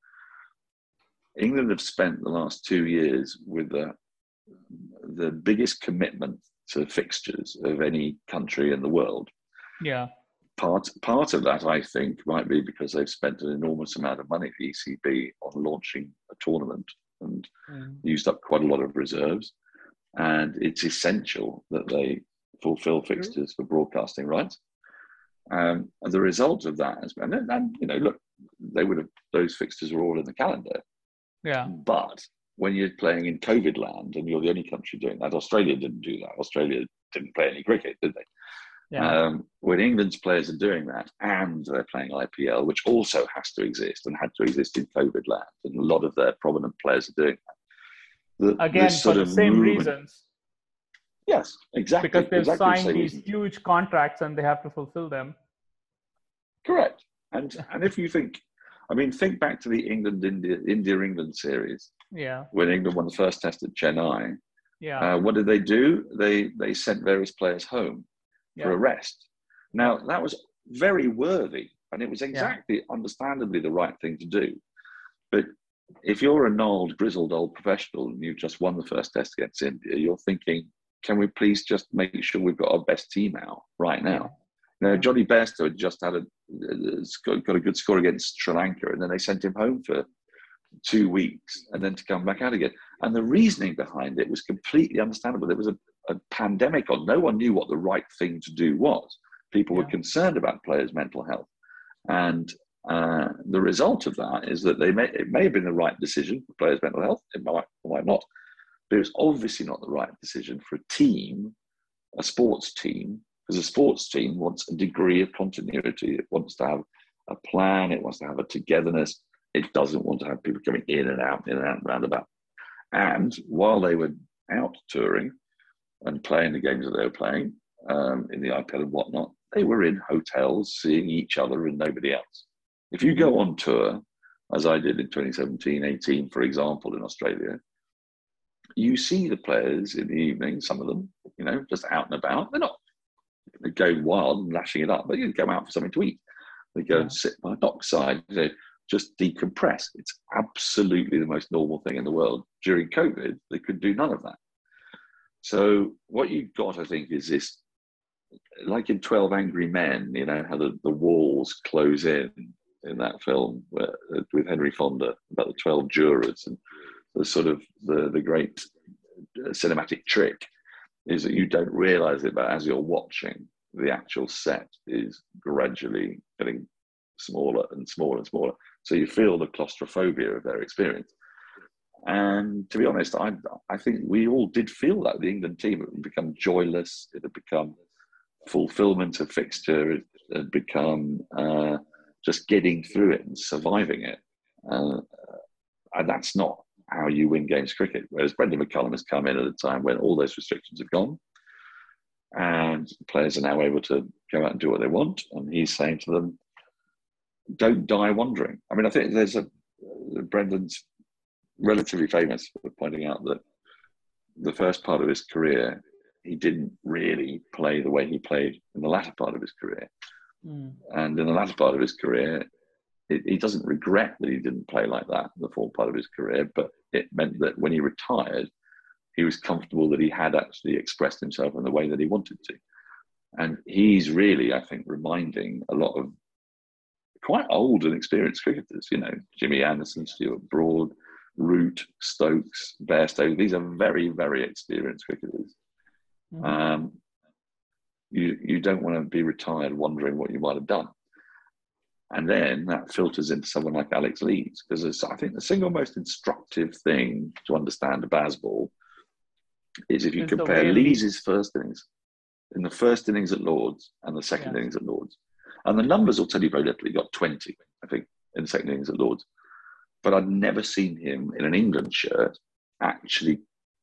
England have spent the last two years with the, the biggest commitment to fixtures of any country in the world. Yeah. part part of that, I think, might be because they've spent an enormous amount of money, the E C B, on launching a tournament and mm. used up quite a lot of reserves. And it's essential that they fulfill fixtures for broadcasting rights. Um, and the result of that has been, and, and you know, look, they would have, those fixtures are all in the calendar. Yeah. But when you're playing in COVID land and you're the only country doing that, Australia didn't do that. Australia didn't play any cricket, did they? Yeah. Um, when England's players are doing that and they're playing I P L, which also has to exist and had to exist in COVID land, and a lot of their prominent players are doing that. The, Again, for the same movement, reasons. Yes, exactly. Because they've exactly signed the these reasons. huge contracts and they have to fulfill them. Correct. And and if you think, I mean, think back to the England India India England series. Yeah. When England won the first test at Chennai. Yeah. Uh, what did they do? They they sent various players home yeah. for a rest. Now that was very worthy, and it was exactly, yeah. understandably, the right thing to do. But if you're a gnarled, grizzled old professional and you've just won the first test against India, you're thinking, can we please just make sure we've got our best team out right now? Yeah. Now, Johnny Bairstow had just had a got a good score against Sri Lanka, and then they sent him home for two weeks and then to come back out again. And the reasoning behind it was completely understandable. There was a, a pandemic on. No one knew what the right thing to do was. People yeah. were concerned about players' mental health. And uh, the result of that is that they may, it may have been the right decision for players' mental health. It might, it might not. But it's obviously not the right decision for a team, a sports team, because a sports team wants a degree of continuity. It wants to have a plan. It wants to have a togetherness. It doesn't want to have people coming in and out, in and out, and round about. And while they were out touring and playing the games that they were playing um, in the I P L and whatnot, they were in hotels seeing each other and nobody else. If you go on tour, as I did in twenty seventeen, eighteen, for example, in Australia, you see the players in the evening, some of them, you know, just out and about. They're not they go wild and lashing it up, but you go out for something to eat. They go yeah. and sit by a dockside, you know, just decompress. It's absolutely the most normal thing in the world. During COVID, they could do none of that. So what you've got, I think, is this, like in twelve Angry Men, you know, how the, the walls close in, in that film where, with Henry Fonda, about the twelve jurors, and the sort of the, the great cinematic trick is that you don't realize it, but as you're watching, the actual set is gradually getting smaller and smaller and smaller. So you feel the claustrophobia of their experience. And to be honest, I I think we all did feel that. The England team had become joyless. It had become fulfillment of fixture. It had become uh, just getting through it and surviving it. Uh, and that's not how you win games cricket. Whereas Brendan McCullum has come in at a time when all those restrictions have gone. And players are now able to go out and do what they want. And he's saying to them, don't die wondering. I mean, I think there's a, uh, Brendan's relatively famous for pointing out that the first part of his career, he didn't really play the way he played in the latter part of his career. Mm. And in the latter part of his career, it, he doesn't regret that he didn't play like that in the forward part of his career, but it meant that when he retired, he was comfortable that he had actually expressed himself in the way that he wanted to. And he's really, I think, reminding a lot of quite old and experienced cricketers, you know, Jimmy Anderson, Stuart Broad, Root, Stokes, Bairstow. These are very, very experienced cricketers. Mm-hmm. Um, you you don't want to be retired wondering what you might have done. And then that filters into someone like Alex Lees, because I think the single most instructive thing to understand a Bazball is if you it's compare Lees' first innings, in the first innings at Lords and the second yeah. innings at Lords. And the numbers will tell you very little. He got twenty, I think, in the second innings at Lords. But I'd never seen him in an England shirt actually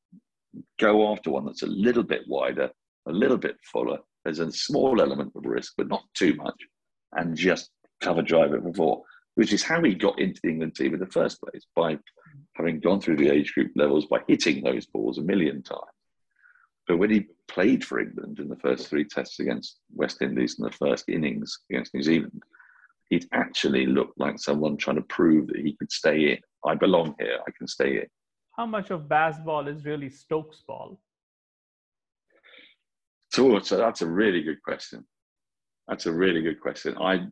go after one that's a little bit wider, a little bit fuller. There's a small element of risk, but not too much, and just cover drive it before, which is how he got into the England team in the first place, by having gone through the age group levels, by hitting those balls a million times. But when he played for England in the first three tests against West Indies and the first innings against New Zealand, it actually looked like someone trying to prove that he could stay in. I belong here, I can stay in. How much of Bazball is really Stokes ball? So, so that's a really good question. That's a really good question. I,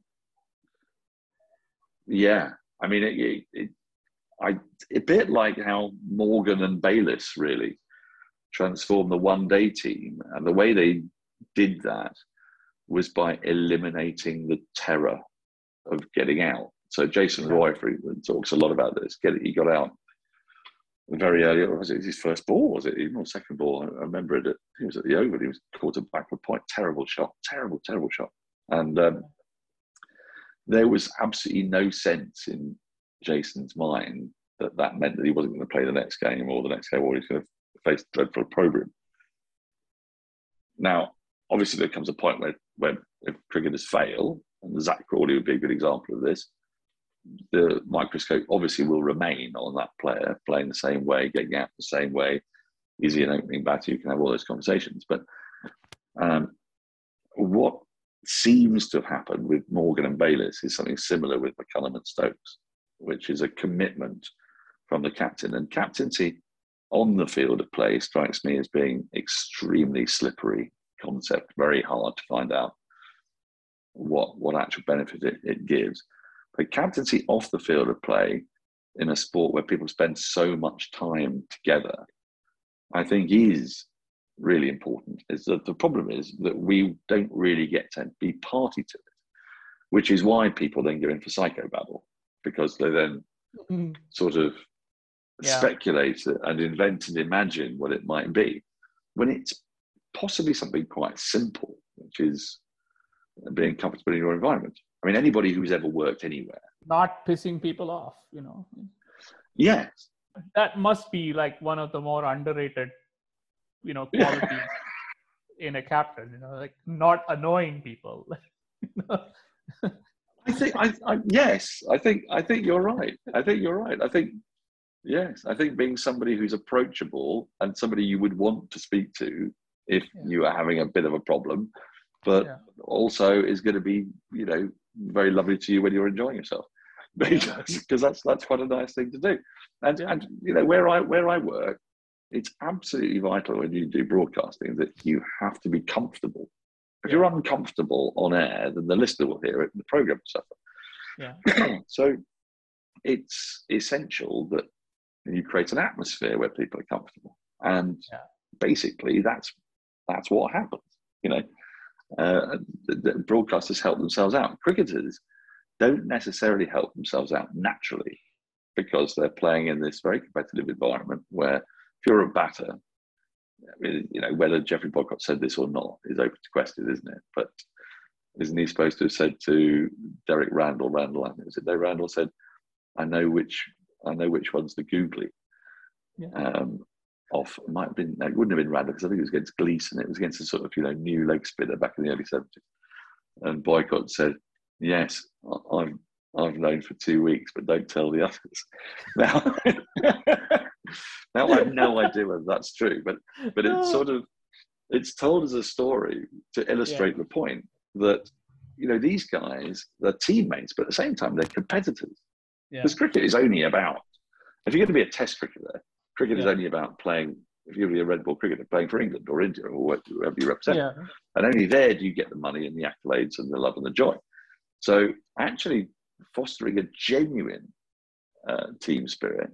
yeah, I mean, it, it, it I, a bit like how Morgan and Bayliss really transformed the one-day team, and the way they did that was by eliminating the terror of getting out. So Jason Yeah. Roy talks a lot about this. Get it, he got out very early. Was it his first ball? Was it even or second ball? I remember it. At, he was at the Oval. He was caught a backward point. Terrible shot. Terrible, terrible shot. And um, there was absolutely no sense in Jason's mind that that meant that he wasn't going to play the next game or the next game, or he was going to face dreadful opprobrium. Now, obviously, there comes a point where, where if cricketers fail, and Zach Crawley would be a good example of this, the microscope obviously will remain on that player playing the same way, getting out the same way. Is he an opening batter? You can have all those conversations. But um, what seems to have happened with Morgan and Bayliss is something similar with McCullum and Stokes, which is a commitment from the captain. And captaincy on the field of play strikes me as being extremely slippery concept, very hard to find out what, what actual benefit it, it gives. But captaincy off the field of play in a sport where people spend so much time together, I think is really important. Is that the problem is that we don't really get to be party to it, which is why people then go in for psychobabble, because they then mm. sort of yeah. speculate and invent and imagine what it might be, when it's possibly something quite simple, which is being comfortable in your environment. I mean, anybody who's ever worked anywhere. Not pissing people off, you know. Yes. That must be like one of the more underrated, you know, qualities in a captain, you know, like not annoying people. I think, I, I, yes, I think, I think you're right. I think you're right. I think, yes, I think being somebody who's approachable and somebody you would want to speak to if yeah. you are having a bit of a problem, but yeah. also is going to be, you know, very lovely to you when you're enjoying yourself, because yeah. that's that's quite a nice thing to do. And yeah. and you know, where I where I work, it's absolutely vital when you do broadcasting that you have to be comfortable. If yeah. you're uncomfortable on air, then the listener will hear it and the program will suffer. Yeah. So it's essential that you create an atmosphere where people are comfortable, and yeah. basically that's that's what happens. You know. Uh, the, the broadcasters help themselves out. Cricketers don't necessarily help themselves out naturally, because they're playing in this very competitive environment where if you're a batter, you know, whether Geoffrey Boycott said this or not is open to question, isn't it? But isn't he supposed to have said to Derek Randall, Randall, I think it was it Dave Randall said, I know which I know which one's the googly. Yeah. Um, off, it might have been, no, it wouldn't have been Randall because I think it was against Gleeson. It was against a sort of, you know, new leg spinner back in the early seventies. And Boycott said, yes, I've, I've known for two weeks, but don't tell the others. Now, now I have no idea whether that's true, but, but it's sort of, it's told as a story to illustrate yeah. the point that, you know, these guys, they're teammates, but at the same time, they're competitors. Yeah. Because cricket is only about, if you're going to be a test cricketer, cricket yeah. is only about playing, if you're a red ball cricketer, playing for England or India or whoever you represent. Yeah. And only there do you get the money and the accolades and the love and the joy. So actually fostering a genuine uh, team spirit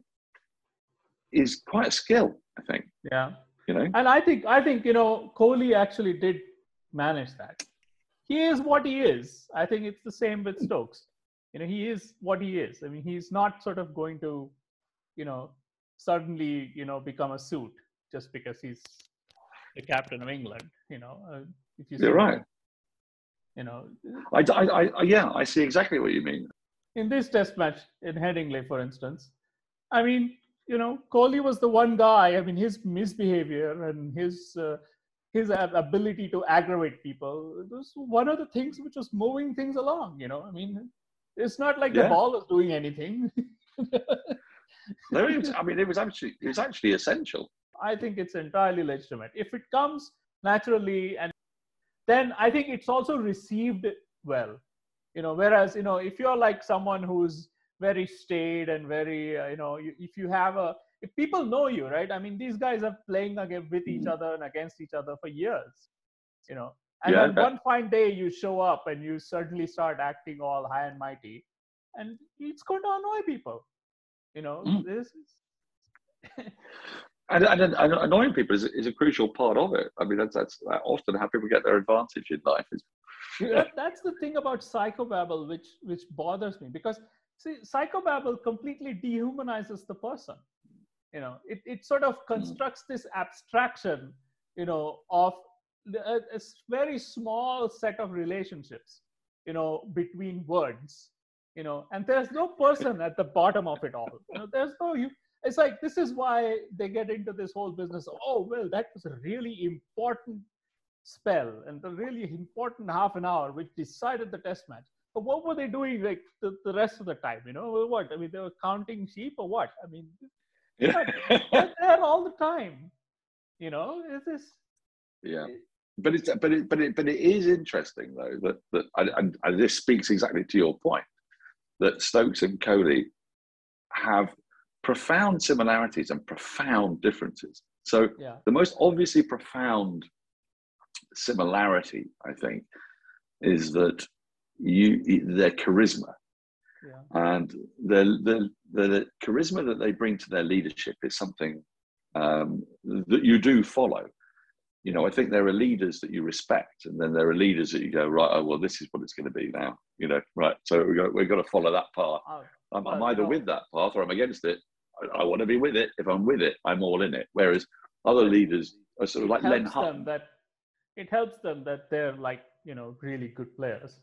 is quite a skill, I think. Yeah. You know? And I think, I think, you know, Kohli actually did manage that. He is what he is. I think it's the same with Stokes. You know, he is what he is. I mean, he's not sort of going to, you know, suddenly, you know, become a suit just because he's the captain of England, you know. Uh, if you You're right. You know. I, I, I, yeah, I see exactly what you mean. In this test match in Headingley, for instance, I mean, you know, Kohli was the one guy, I mean, his misbehavior and his uh, his ability to aggravate people, it was one of the things which was moving things along, you know. I mean, it's not like yeah. the ball was doing anything. No, it was, I mean, it was actually it was actually essential. I think it's entirely legitimate. If it comes naturally, and then I think it's also received well. You know, whereas, you know, if you're like someone who's very staid and very, uh, you know, you, if you have a, if people know you, right? I mean, these guys are playing again with each other and against each other for years. You know, And Yeah, then yeah. one fine day you show up and you suddenly start acting all high and mighty, and it's going to annoy people. You know, Mm. this is. And, and, and annoying people is, is a crucial part of it. I mean, that's, that's often how people get their advantage in life. Is that, that's the thing about psychobabble, which which bothers me, because see, psychobabble completely dehumanizes the person. You know, it, it sort of constructs this abstraction, you know, of a, a very small set of relationships, you know, between words, you know, and there's no person at the bottom of it all. You know, there's no you. It's like, this is why they get into this whole business of, oh, well, that was a really important spell and the really important half an hour which decided the test match. But what were they doing like the, the rest of the time? You know, what? I mean, they were counting sheep or what? I mean, yeah. they're there all the time. You know, is this? Yeah. But it's but it but it but it is interesting though that that and, and this speaks exactly to your point, that Stokes and Kohli have profound similarities and profound differences. So Yeah. the most obviously profound similarity, I think, is that you their charisma. Yeah. And the, the the charisma that they bring to their leadership is something um, that you do follow. You know, I think there are leaders that you respect, and then there are leaders that you go, right, oh, well, this is what it's going to be now. You know, right. So we've got, we've got to follow that path. Oh, I'm, well, I'm either you know, with that path or I'm against it. I, I want to be with it. If I'm with it, I'm all in it. Whereas other leaders are sort of like Len Hutton. That, it helps them that they're like, you know, really good players.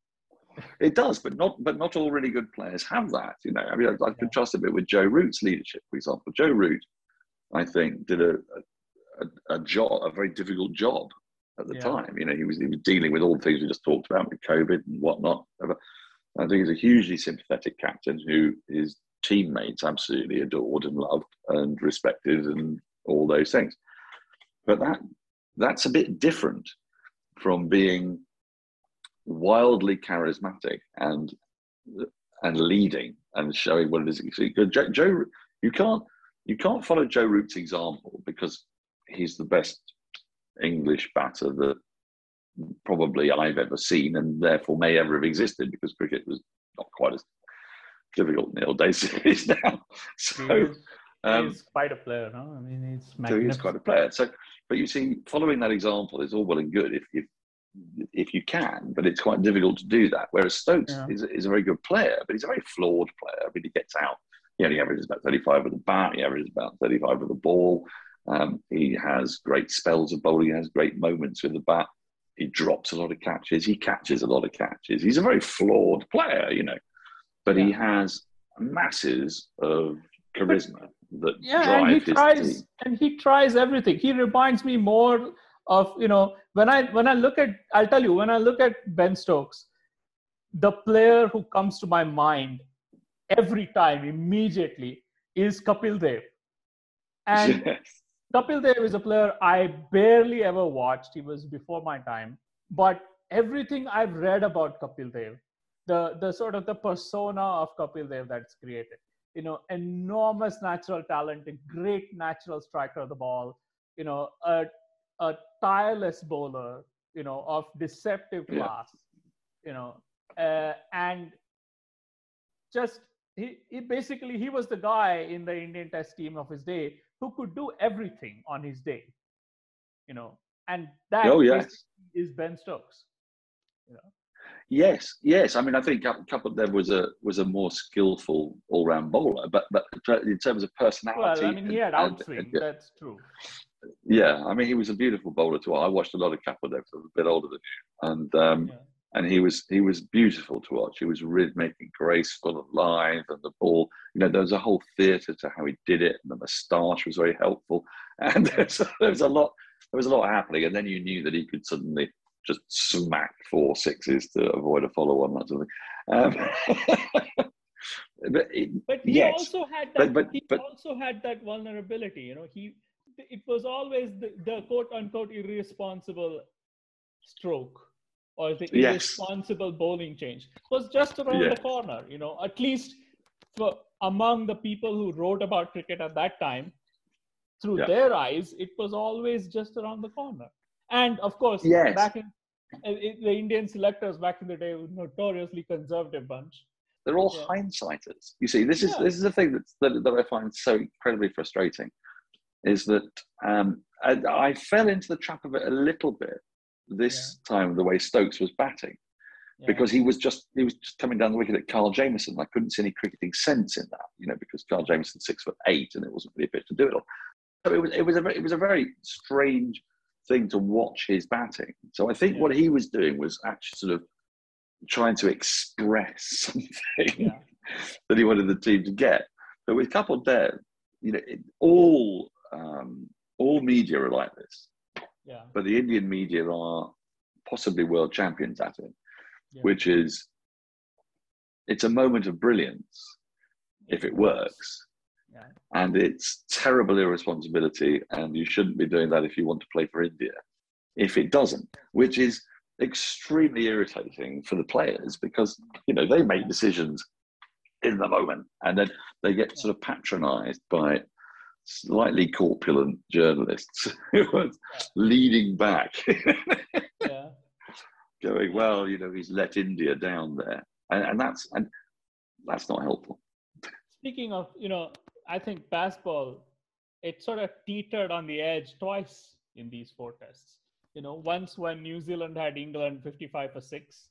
It does, but not but not all really good players have that. You know, I mean, I, I contrast a bit with Joe Root's leadership, for example. Joe Root, I think, did a a, a job, a very difficult job at the yeah. time. You know, he was he was dealing with all the things we just talked about with COVID and whatnot. I think he's a hugely sympathetic captain who his teammates absolutely adored and loved and respected and all those things. But that that's a bit different from being wildly charismatic and and leading and showing what it is. Joe, Joe, you can't you can't follow Joe Root's example because he's the best English batter that probably I've ever seen, and therefore may ever have existed, because cricket was not quite as difficult in the old days as it is now. So he is, um, he's quite a player, no? I mean, he's magnificent. So he's quite a player. So, but you see, following that example is all well and good if if if you can, but it's quite difficult to do that. Whereas Stokes yeah. is, is a very good player, but he's a very flawed player. I mean, he gets out. You know, he averages about thirty-five with the bat. He averages about thirty-five with the ball. Um, he has great spells of bowling. He has great moments with the bat. He drops a lot of catches. He catches a lot of catches. He's a very flawed player, you know, but yeah. he has masses of charisma that yeah, drive and he his tries, team. And he tries everything. He reminds me more of, you know, when I when I look at, I'll tell you, when I look at Ben Stokes, the player who comes to my mind every time immediately is Kapil Dev. And yes. Kapil Dev is a player I barely ever watched. He was before my time. But everything I've read about Kapil Dev, the, the sort of the persona of Kapil Dev that's created, you know, enormous natural talent, a great natural striker of the ball, you know, a, a tireless bowler, you know, of deceptive class, yeah. you know, uh, and just he, he basically, he was the guy in the Indian Test team of his day who could do everything on his day, you know, and that oh, yes. is Ben Stokes, you know. Yes, yes. I mean, I think Kapil Dev was a was a more skillful all-round bowler, but but in terms of personality, well, I mean, he had outswing. And, that's true. Yeah, I mean, he was a beautiful bowler to watch. I watched a lot of Kapil Dev. I was a bit older than you, and um, yeah. and he was he was beautiful to watch. He was rhythmic and graceful and lithe, and the ball. You know, there was a whole theatre to how he did it, and the moustache was very helpful. And there was, there was a lot. There was a lot happening, and then you knew that he could suddenly just smack four sixes to avoid a follow-on, that sort of thing. Um, but, it, but he yes. also had that. But, but, he but, also had that vulnerability. You know, he it was always the, the quote-unquote irresponsible stroke or the irresponsible yes. bowling change. It was just around yes. the corner. You know, at least for among the people who wrote about cricket at that time, through yeah. their eyes, it was always just around the corner. And of course, yes. back in it, the Indian selectors back in the day were notoriously conservative bunch. They're all Yeah. hindsighters. You see, this is Yeah. this is the thing that's, that that I find so incredibly frustrating, is that um, I, I fell into the trap of it a little bit this yeah. time, the way Stokes was batting, yeah. because he was just he was just coming down the wicket at Carl Jamieson. I couldn't see any cricketing sense in that, you know, because Carl Jamieson's six foot eight and it wasn't really a pitch to do it all. So it was it was a it was a very strange thing to watch his batting. So I think yeah. what he was doing was actually sort of trying to express something yeah. that he wanted the team to get. But with coupled there, you know, it, all um, all media are like this. Yeah. But the Indian media are possibly world champions at it, yeah. which is, it's a moment of brilliance if it works. Yeah. And it's terrible irresponsibility, and you shouldn't be doing that if you want to play for India, if it doesn't, which is extremely irritating for the players, because, you know, they make decisions in the moment and then they get sort of patronized by slightly corpulent journalists who are leading back, yeah. going, well, you know, he's let India down there, and, and that's and that's not helpful. Speaking of, you know, I think Bazball, it sort of teetered on the edge twice in these four tests. You know, once when New Zealand had England fifty-five for six,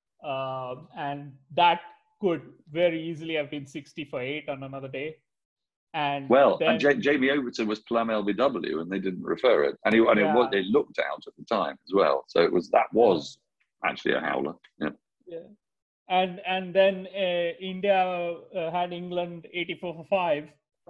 um, and that could very easily have been sixty for eight on another day. And well, then, and J- Jamie Overton was plumb L B W, and they didn't refer it, and, he, and yeah. it was it looked out at the time as well. So it was that was yeah. actually a howler. Yeah. Yeah. And and then uh, India uh, had England eighty-four for five,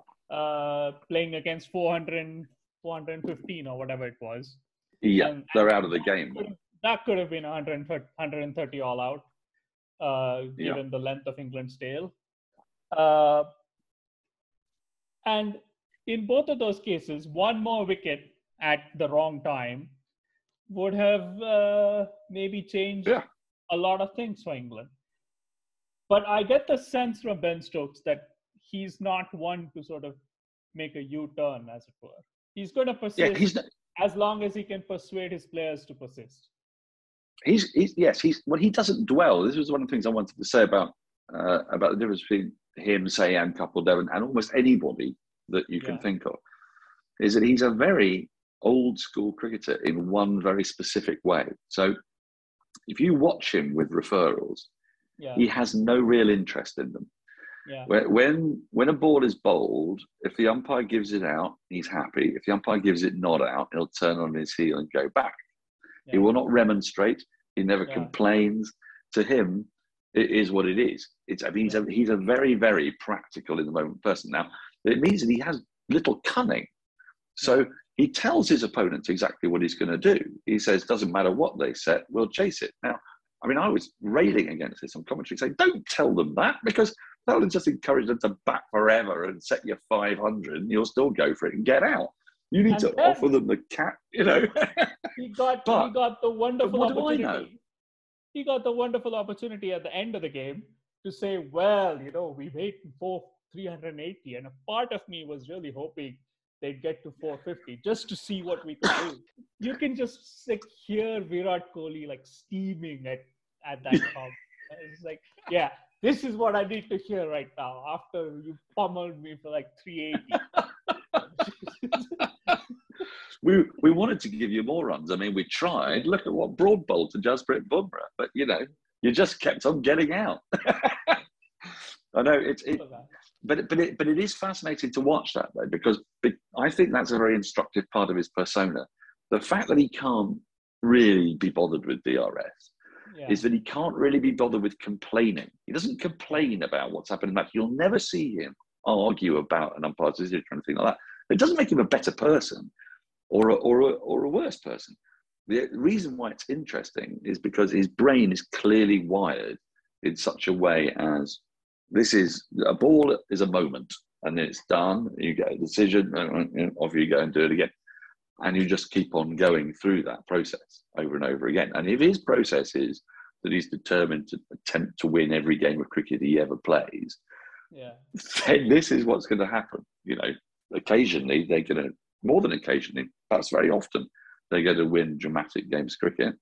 uh, playing against four hundred, four hundred fifteen or whatever it was. Yeah, and, they're and out of the game. Could have, that could have been one hundred thirty all out, uh, given yeah. the length of England's tail. Uh, and in both of those cases, one more wicket at the wrong time would have uh, maybe changed yeah. a lot of things for England. But I get the sense from Ben Stokes that he's not one to sort of make a U-turn, as it were. He's going to persist yeah, he's not, as long as he can persuade his players to persist. He's, he's yes, he's well. He doesn't dwell. This was one of the things I wanted to say about uh, about the difference between him, say, and Kapil Dev, and almost anybody that you can yeah. think of, is that he's a very old school cricketer in one very specific way. So, if you watch him with referrals, yeah. he has no real interest in them. Yeah. When when a ball is bowled, if the umpire gives it out, he's happy. If the umpire gives it not out, he'll turn on his heel and go back. Yeah. He will not remonstrate. He never yeah. complains. To him, it is what it is. It's, I mean, he's a, he's a very, very practical in the moment person. Now, it means that he has little cunning. So yeah. he tells his opponents exactly what he's going to do. He says, doesn't matter what they set, we'll chase it. Now, I mean, I was railing against this on commentary, saying, don't tell them that, because that will just encourage them to bat forever and set you five hundred, and you'll still go for it and get out. You need and to then, offer them the cat, you know. he got but, he got the wonderful what opportunity. Do I know? He got the wonderful opportunity at the end of the game to say, well, you know, we made for three hundred eighty, and a part of me was really hoping they'd get to four fifty just to see what we could do. You can just like, hear Virat Kohli like steaming at, at that comment. It's like, yeah, this is what I need to hear right now after you pummeled me for like three eighty. we we wanted to give you more runs. I mean, we tried. Look at what Broad bowled to Jasprit Bumrah, but you know, you just kept on getting out. I know it's it, but but it but it is fascinating to watch that though, because I think that's a very instructive part of his persona. The fact that he can't really be bothered with D R S yeah. is that he can't really be bothered with complaining. He doesn't complain about what's happened in the match. You'll never see him argue about an umpire's decision or anything like that. It doesn't make him a better person or a, or a, or a worse person. The reason why it's interesting is because his brain is clearly wired in such a way as this is a ball is a moment and then it's done. You get a decision, and off you go and do it again. And you just keep on going through that process over and over again. And if his process is that he's determined to attempt to win every game of cricket he ever plays, yeah. then this is what's going to happen. You know, occasionally they're going to, more than occasionally, perhaps very often, they're going to win dramatic games of cricket.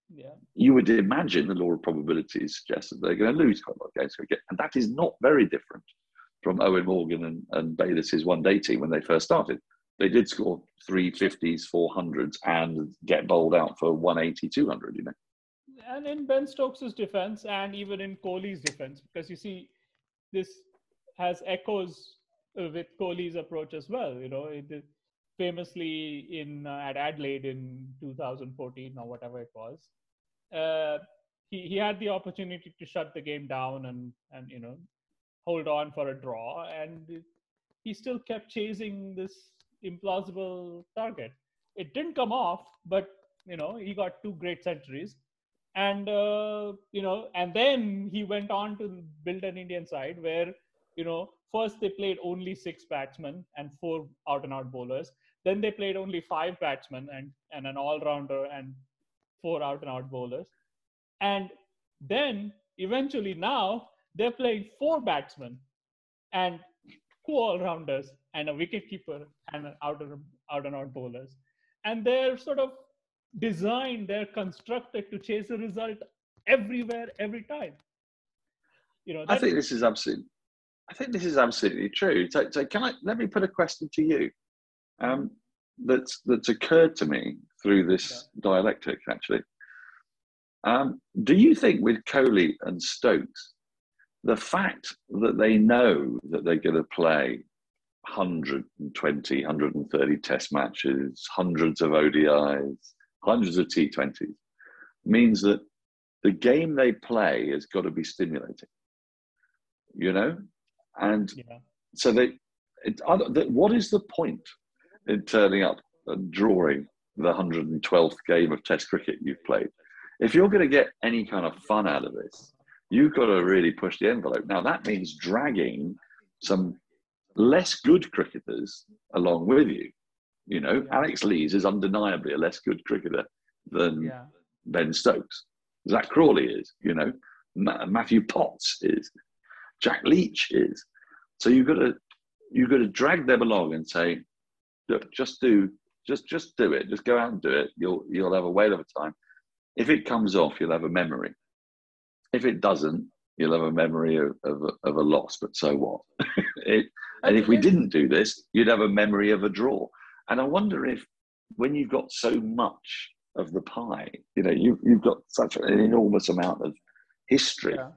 Yeah. You would imagine the law of probabilities suggests that they're going to lose quite a lot of games. And that is not very different from Owen Morgan and, and Bayliss's one-day team when they first started. They did score three fifties, four hundreds, and get bowled out for one eighty, two hundred, you know. And in Ben Stokes' defense, and even in Kohli's defense, because you see, this has echoes with Kohli's approach as well. You know, it, famously in uh, at Adelaide in two thousand fourteen or whatever it was, uh, he he had the opportunity to shut the game down and and you know hold on for a draw, and he still kept chasing this implausible target. It didn't come off, but you know he got two great centuries. And, uh, you know, and then he went on to build an Indian side where, you know, first they played only six batsmen and four out and out bowlers. Then they played only five batsmen and, and an all-rounder and four out and out bowlers. And then eventually now they're playing four batsmen and two all-rounders and a wicketkeeper and an out and out, and out bowlers. And they're sort of designed, they're constructed to chase a result everywhere, every time. You know, I think this is absolutely, I think this is absolutely true. So, so can I, let me put a question to you um, that's, that's occurred to me through this yeah. dialectic, actually. Um, do you think with Kohli and Stokes, the fact that they know that they're going to play one hundred twenty, one hundred thirty test matches, hundreds of O D Is, hundreds of T twenties, means that the game they play has got to be stimulating, you know? And yeah. so they, it, what is the point in turning up and drawing the one hundred twelfth game of Test cricket you've played? If you're going to get any kind of fun out of this, you've got to really push the envelope. Now, that means dragging some less good cricketers along with you. You know, yeah. Alex Lees is undeniably a less good cricketer than yeah. Ben Stokes. Zach Crawley is, you know, Ma- Matthew Potts is, Jack Leach is. So you've got to you've got to drag them along and say, look, just do just just do it. Just go out and do it. You'll you'll have a whale of a time. If it comes off, you'll have a memory. If it doesn't, you'll have a memory of of, of a loss. But so what? it, and if we didn't do this, you'd have a memory of a draw. And I wonder if, when you've got so much of the pie, you know, you've, you've got such an enormous amount of history, yeah.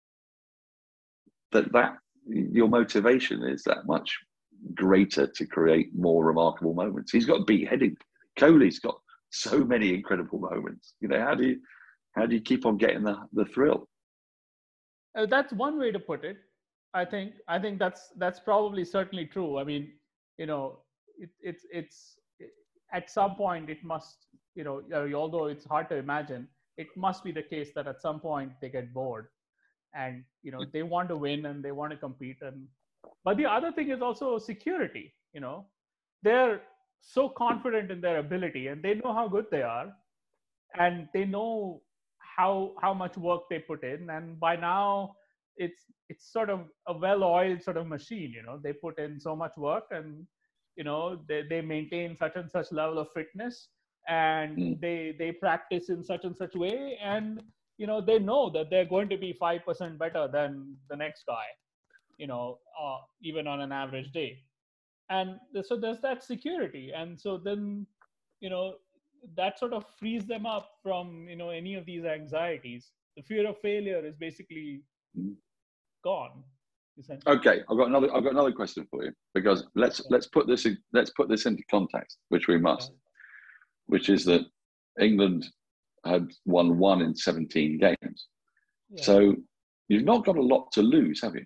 that, that your motivation is that much greater to create more remarkable moments. He's got beheading. Kohli's got so many incredible moments. You know, how do you, how do you keep on getting the, the thrill? Uh, that's one way to put it. I think, I think that's, that's probably certainly true. I mean, you know, It, it's it's it, at some point it must, you know, although it's hard to imagine, it must be the case that at some point they get bored, and you know they want to win and they want to compete. And but the other thing is also security. You know, they're so confident in their ability and they know how good they are, and they know how how much work they put in. And by now, it's it's sort of a well-oiled sort of machine. You know, they put in so much work, and you know, they, they maintain such and such level of fitness, and mm. they they practice in such and such way, and you know they know that they're going to be five percent better than the next guy, you know, uh, even on an average day. And so there's that security, and so then you know that sort of frees them up from you know any of these anxieties. The fear of failure is basically mm. gone. Okay, I've got another. I've got another question for you, because let's let's put this in, let's put this into context, which we must, which is that England had won one in seventeen games, yeah. So you've not got a lot to lose, have you?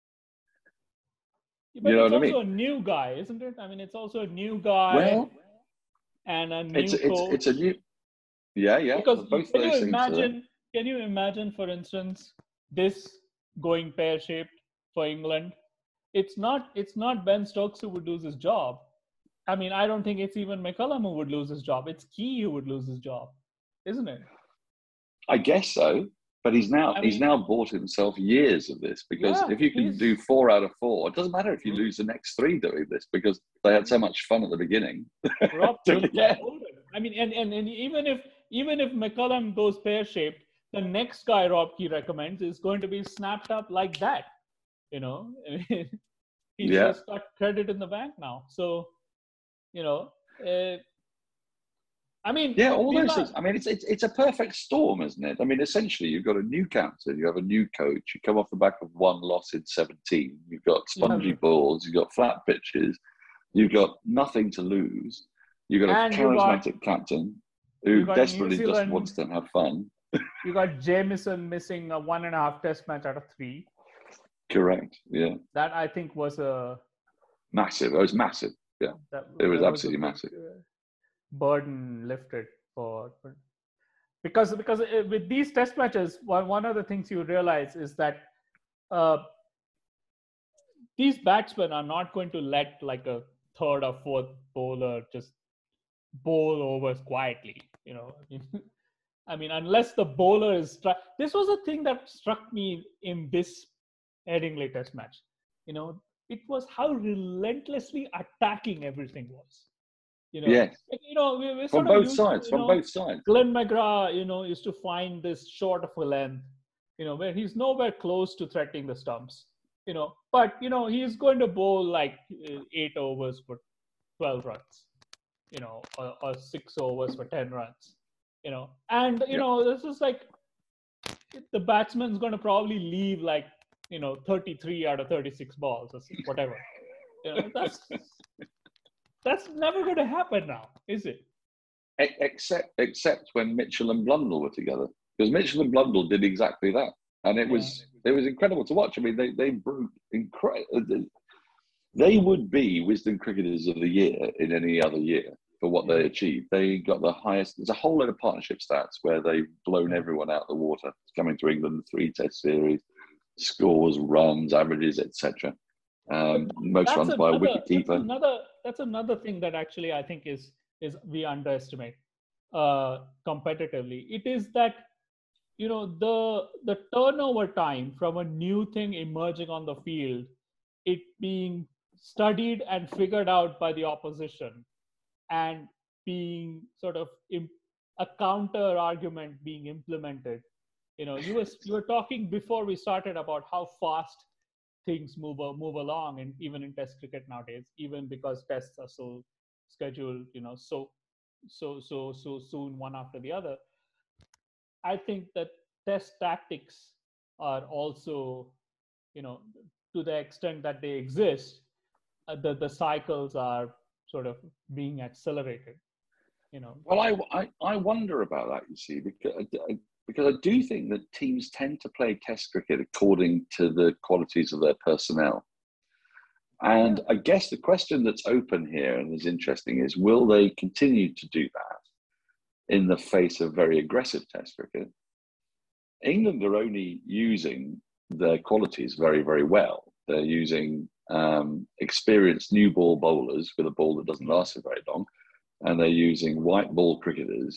Yeah, but you know it's what also I mean? A new guy, isn't it? I mean, it's also a new guy. Well, and a new it's coach. it's it's a new. Yeah, yeah. Because both can those you imagine? Things Can you imagine, for instance, this going pear-shaped for England? It's not it's not Ben Stokes who would lose his job. I mean, I don't think it's even McCullum who would lose his job. It's Key who would lose his job, isn't it? I guess so. But he's now I he's mean, now bought himself years of this, because yeah, if you can he's- do four out of four, it doesn't matter if you lose the next three doing this, because they had so much fun at the beginning. Rob Do it again. I mean, and, and, and even if even if McCullum goes pear-shaped, the next guy Rob Key recommends is going to be snapped up like that. You know, he's, Yeah. he's got credit in the bank now. So, you know, uh, I mean, yeah, all those are, things. I mean, it's, it's it's a perfect storm, isn't it? I mean, essentially, you've got a new captain, you have a new coach, you come off the back of one loss in seventeen, you've got spongy yeah. balls, you've got flat pitches, you've got nothing to lose, you've got and a charismatic you got, captain who desperately Zealand, just wants to have fun. You got Jamieson missing a one and a half test match out of three. Correct. Yeah. That I think was a massive. It was massive. Yeah. That, it was absolutely was massive. Burden lifted for, for because because with these test matches, one one of the things you realize is that uh, these batsmen are not going to let like a third or fourth bowler just bowl overs quietly. You know. I mean, unless the bowler is... This was a thing that struck me in this Headingley test match. You know, it was how relentlessly attacking everything was. You know, yes. you know, we, we from both sides, to, from know, both sides. Glenn McGrath, you know, used to find this short of a length, you know, where he's nowhere close to threatening the stumps, you know, but, you know, he's going to bowl like eight overs for twelve runs, you know, or, or six overs for ten runs. You know, and, you yep. know, this is like the batsman's going to probably leave like, you know, thirty-three out of thirty-six balls or whatever. You know, that's, that's never going to happen now, is it? Except, except when Mitchell and Blundell were together. Because Mitchell and Blundell did exactly that. And it yeah. was it was incredible to watch. I mean, they, they broke incredible. They would be Wisden Cricketers of the Year in any other year. For what they achieved. They got the highest, there's a whole load of partnership stats where they've blown everyone out of the water. Coming to England, three test series, scores, runs, averages, et cetera. Um, most that's runs another, by a wicket keeper. That's another, that's another thing that actually I think is, is we underestimate uh, competitively. It is that, you know, the, the turnover time from a new thing emerging on the field, it being studied and figured out by the opposition, and being sort of imp- a counter argument being implemented. You know, you were you were talking before we started about how fast things move move along, and even in Test cricket nowadays, even because tests are so scheduled, you know, so so so so soon one after the other. I think that Test tactics are also, you know, to the extent that they exist, uh, the the cycles are sort of being accelerated, you know. Well, I, I, I wonder about that, you see, because, because I do think that teams tend to play Test cricket according to the qualities of their personnel. And yeah. I guess the question that's open here and is interesting is, will they continue to do that in the face of very aggressive Test cricket? England are only using their qualities very, very well. They're using Um, experienced new ball bowlers with a ball that doesn't last for very long, and they're using white ball cricketers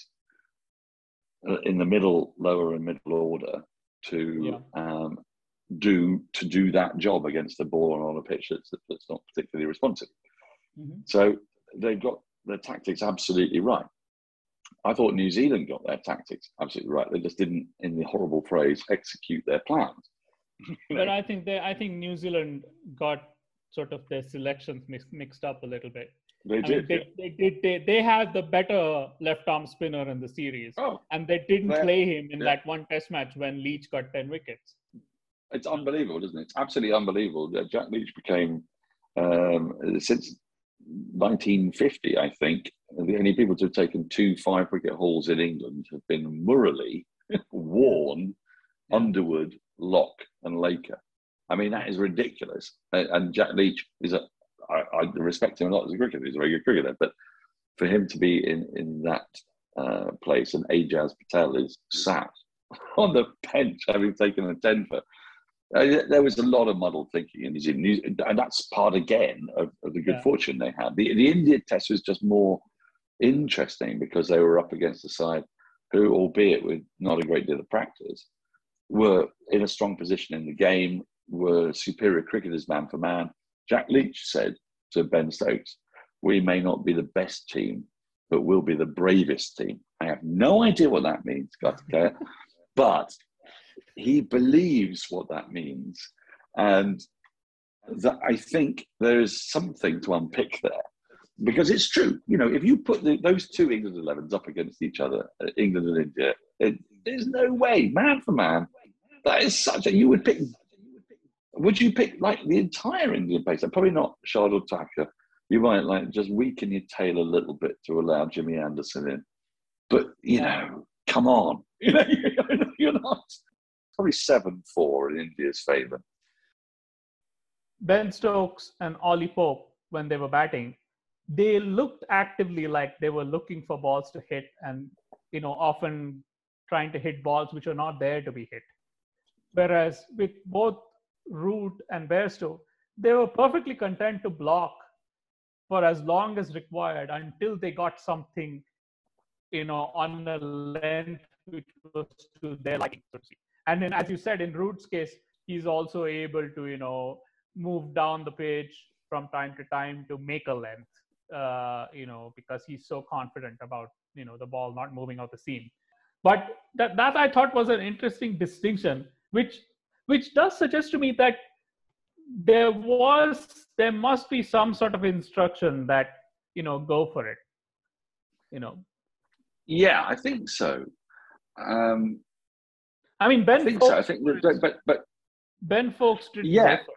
in the middle, lower and middle order to yeah. um, do to do that job against the ball on a pitch that's, that's not particularly responsive. Mm-hmm. So they've got their tactics absolutely right. I thought New Zealand got their tactics absolutely right. They just didn't, in the horrible phrase, execute their plans. You know? But I think they, I think New Zealand got sort of their selections mixed, mixed up a little bit. They I did. Mean, they, yeah. they did. They, they had the better left-arm spinner in the series, oh, and they didn't play him in yeah. that one Test match when Leach got ten wickets. It's unbelievable, isn't it? It's absolutely unbelievable. Jack Leach became, um, since nineteen fifty, I think, the only people to have taken two five-wicket hauls in England have been Murali, Warne, yeah. Underwood, Locke, and Laker. I mean, that is ridiculous. And Jack Leach is a, I, I respect him a lot as a cricketer. He's a very good cricketer. But for him to be in, in that uh, place, and Ajaz Patel is sat on the bench having taken a ten for, uh, there was a lot of muddled thinking in New Zealand. And that's part, again, of, of the good yeah. fortune they had. The, the India test was just more interesting because they were up against a side who, albeit with not a great deal of practice, were in a strong position in the game, were superior cricketers man for man. Jack Leach said to Ben Stokes, "We may not be the best team, but we'll be the bravest team." I have no idea what that means, Kartikeya, but he believes what that means. And that I think there is something to unpick there. Because it's true, you know, if you put the, those two England elevens up against each other, uh, England and India, it, there's no way, man for man, that is such a, you would pick, would you pick like the entire Indian pace? Probably not Shardul Thakur. You might like just weaken your tail a little bit to allow Jimmy Anderson in. But, you know, come on, you know, you're not, probably seven four in India's favour. Ben Stokes and Ollie Pope, when they were batting, they looked actively like they were looking for balls to hit and, you know, often trying to hit balls which are not there to be hit. Whereas with both Root and Bairstow, they were perfectly content to block for as long as required until they got something, you know, on a length which was to their liking. And then, as you said, in Root's case, he's also able to, you know, move down the pitch from time to time to make a length. Uh, you know, because he's so confident about, you know, the ball not moving out the seam. But that, that I thought was an interesting distinction, which which does suggest to me that there was, there must be some sort of instruction that, you know, go for it, you know. Yeah, I think so. Um, I mean, Ben I think Foakes, so. I think, that, but, but Ben Foakes didn't yeah. go for it.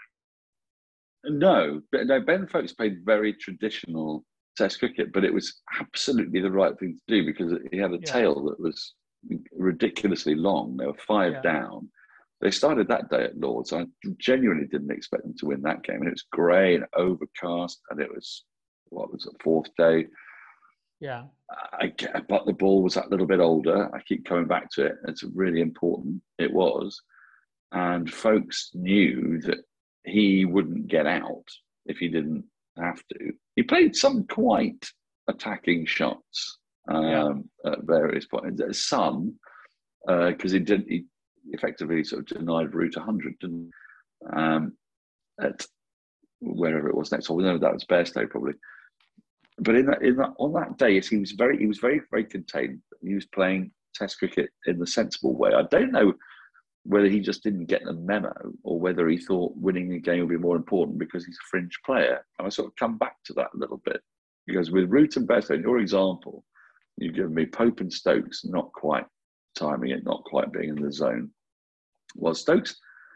No, but no, Ben Foakes played very traditional Test cricket, but it was absolutely the right thing to do because he had a Yeah. tail that was ridiculously long. They were five Yeah. down. They started that day at Lord's. I genuinely didn't expect them to win that game. And it was grey and overcast, and it was, what was it, fourth day. Yeah. I get, but the ball was that little bit older. I keep coming back to it. It's really important. It was. And folks knew that he wouldn't get out if he didn't have to. He played some quite attacking shots um, yeah. at various points. Some, because uh, he did, he effectively sort of denied Root one hundred, didn't he? Um, at wherever it was next. Or no, that was Bairstow probably. But in that, in that, on that day, he was very, he was very, very contained. He was playing Test cricket in the sensible way. I don't know whether he just didn't get the memo or whether he thought winning the game would be more important because he's a fringe player. And I sort of come back to that a little bit because with Root and Bairstow, in your example, you've given me Pope and Stokes not quite timing it, not quite being in the zone. Well, Stokes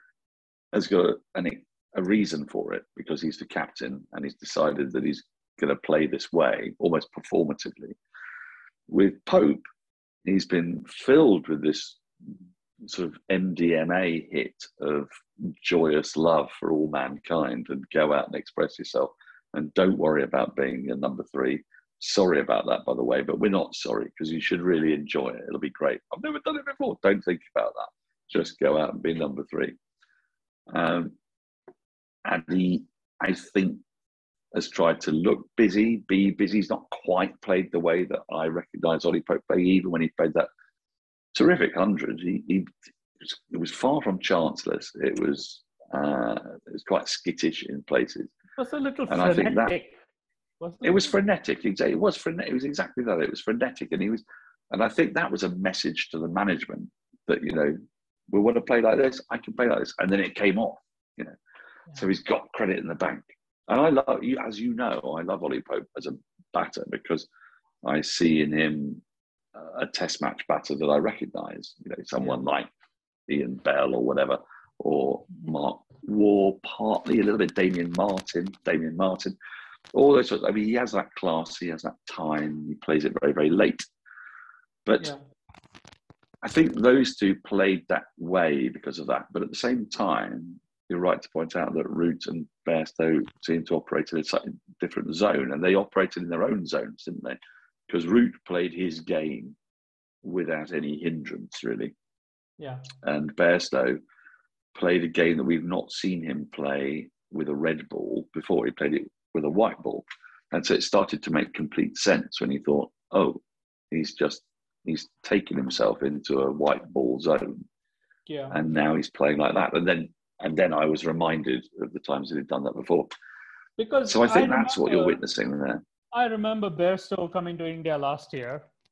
has got an, a reason for it because he's the captain and he's decided that he's going to play this way, almost performatively. With Pope, he's been filled with this sort of M D M A hit of joyous love for all mankind and go out and express yourself and don't worry about being a number three. Sorry about that, by the way, but we're not sorry because you should really enjoy it. It'll be great. I've never done it before. Don't think about that. Just go out and be number three. Um, and he, I think, has tried to look busy, be busy. He's not quite played the way that I recognise Ollie Pope play, even when he played that terrific hundred. He, he it was far from chanceless. It was uh, it was quite skittish in places. It was a little and frenetic. I think that Wasn't it was frenetic. It was frenetic. It was exactly that. It was frenetic, and he was, and I think that was a message to the management that, you know, we want to play like this. I can play like this, and then it came off. You know, yeah. So he's got credit in the bank. And I love you, as you know, I love Ollie Pope as a batter because I see in him a test match batter that I recognise. You know, someone yeah. like Ian Bell or whatever, or Mark Waugh, partly a little bit Damien Martin, Damien Martin, all those sorts. I mean, he has that class, he has that time, he plays it very, very late. But yeah. I think those two played that way because of that. But at the same time, you're right to point out that Root and Bairstow seem to operate in a slightly different zone, and they operated in their own zones, didn't they? Because Root played his game without any hindrance, really. Yeah. And Bairstow played a game that we've not seen him play with a red ball before. He played it with a white ball. And so it started to make complete sense when he thought, oh, he's just, he's taken himself into a white ball zone. Yeah. And now he's playing like that. And then And then I was reminded of the times that he'd done that before. Because so I think I that's remember, what you're witnessing there. I remember Bairstow coming to India last year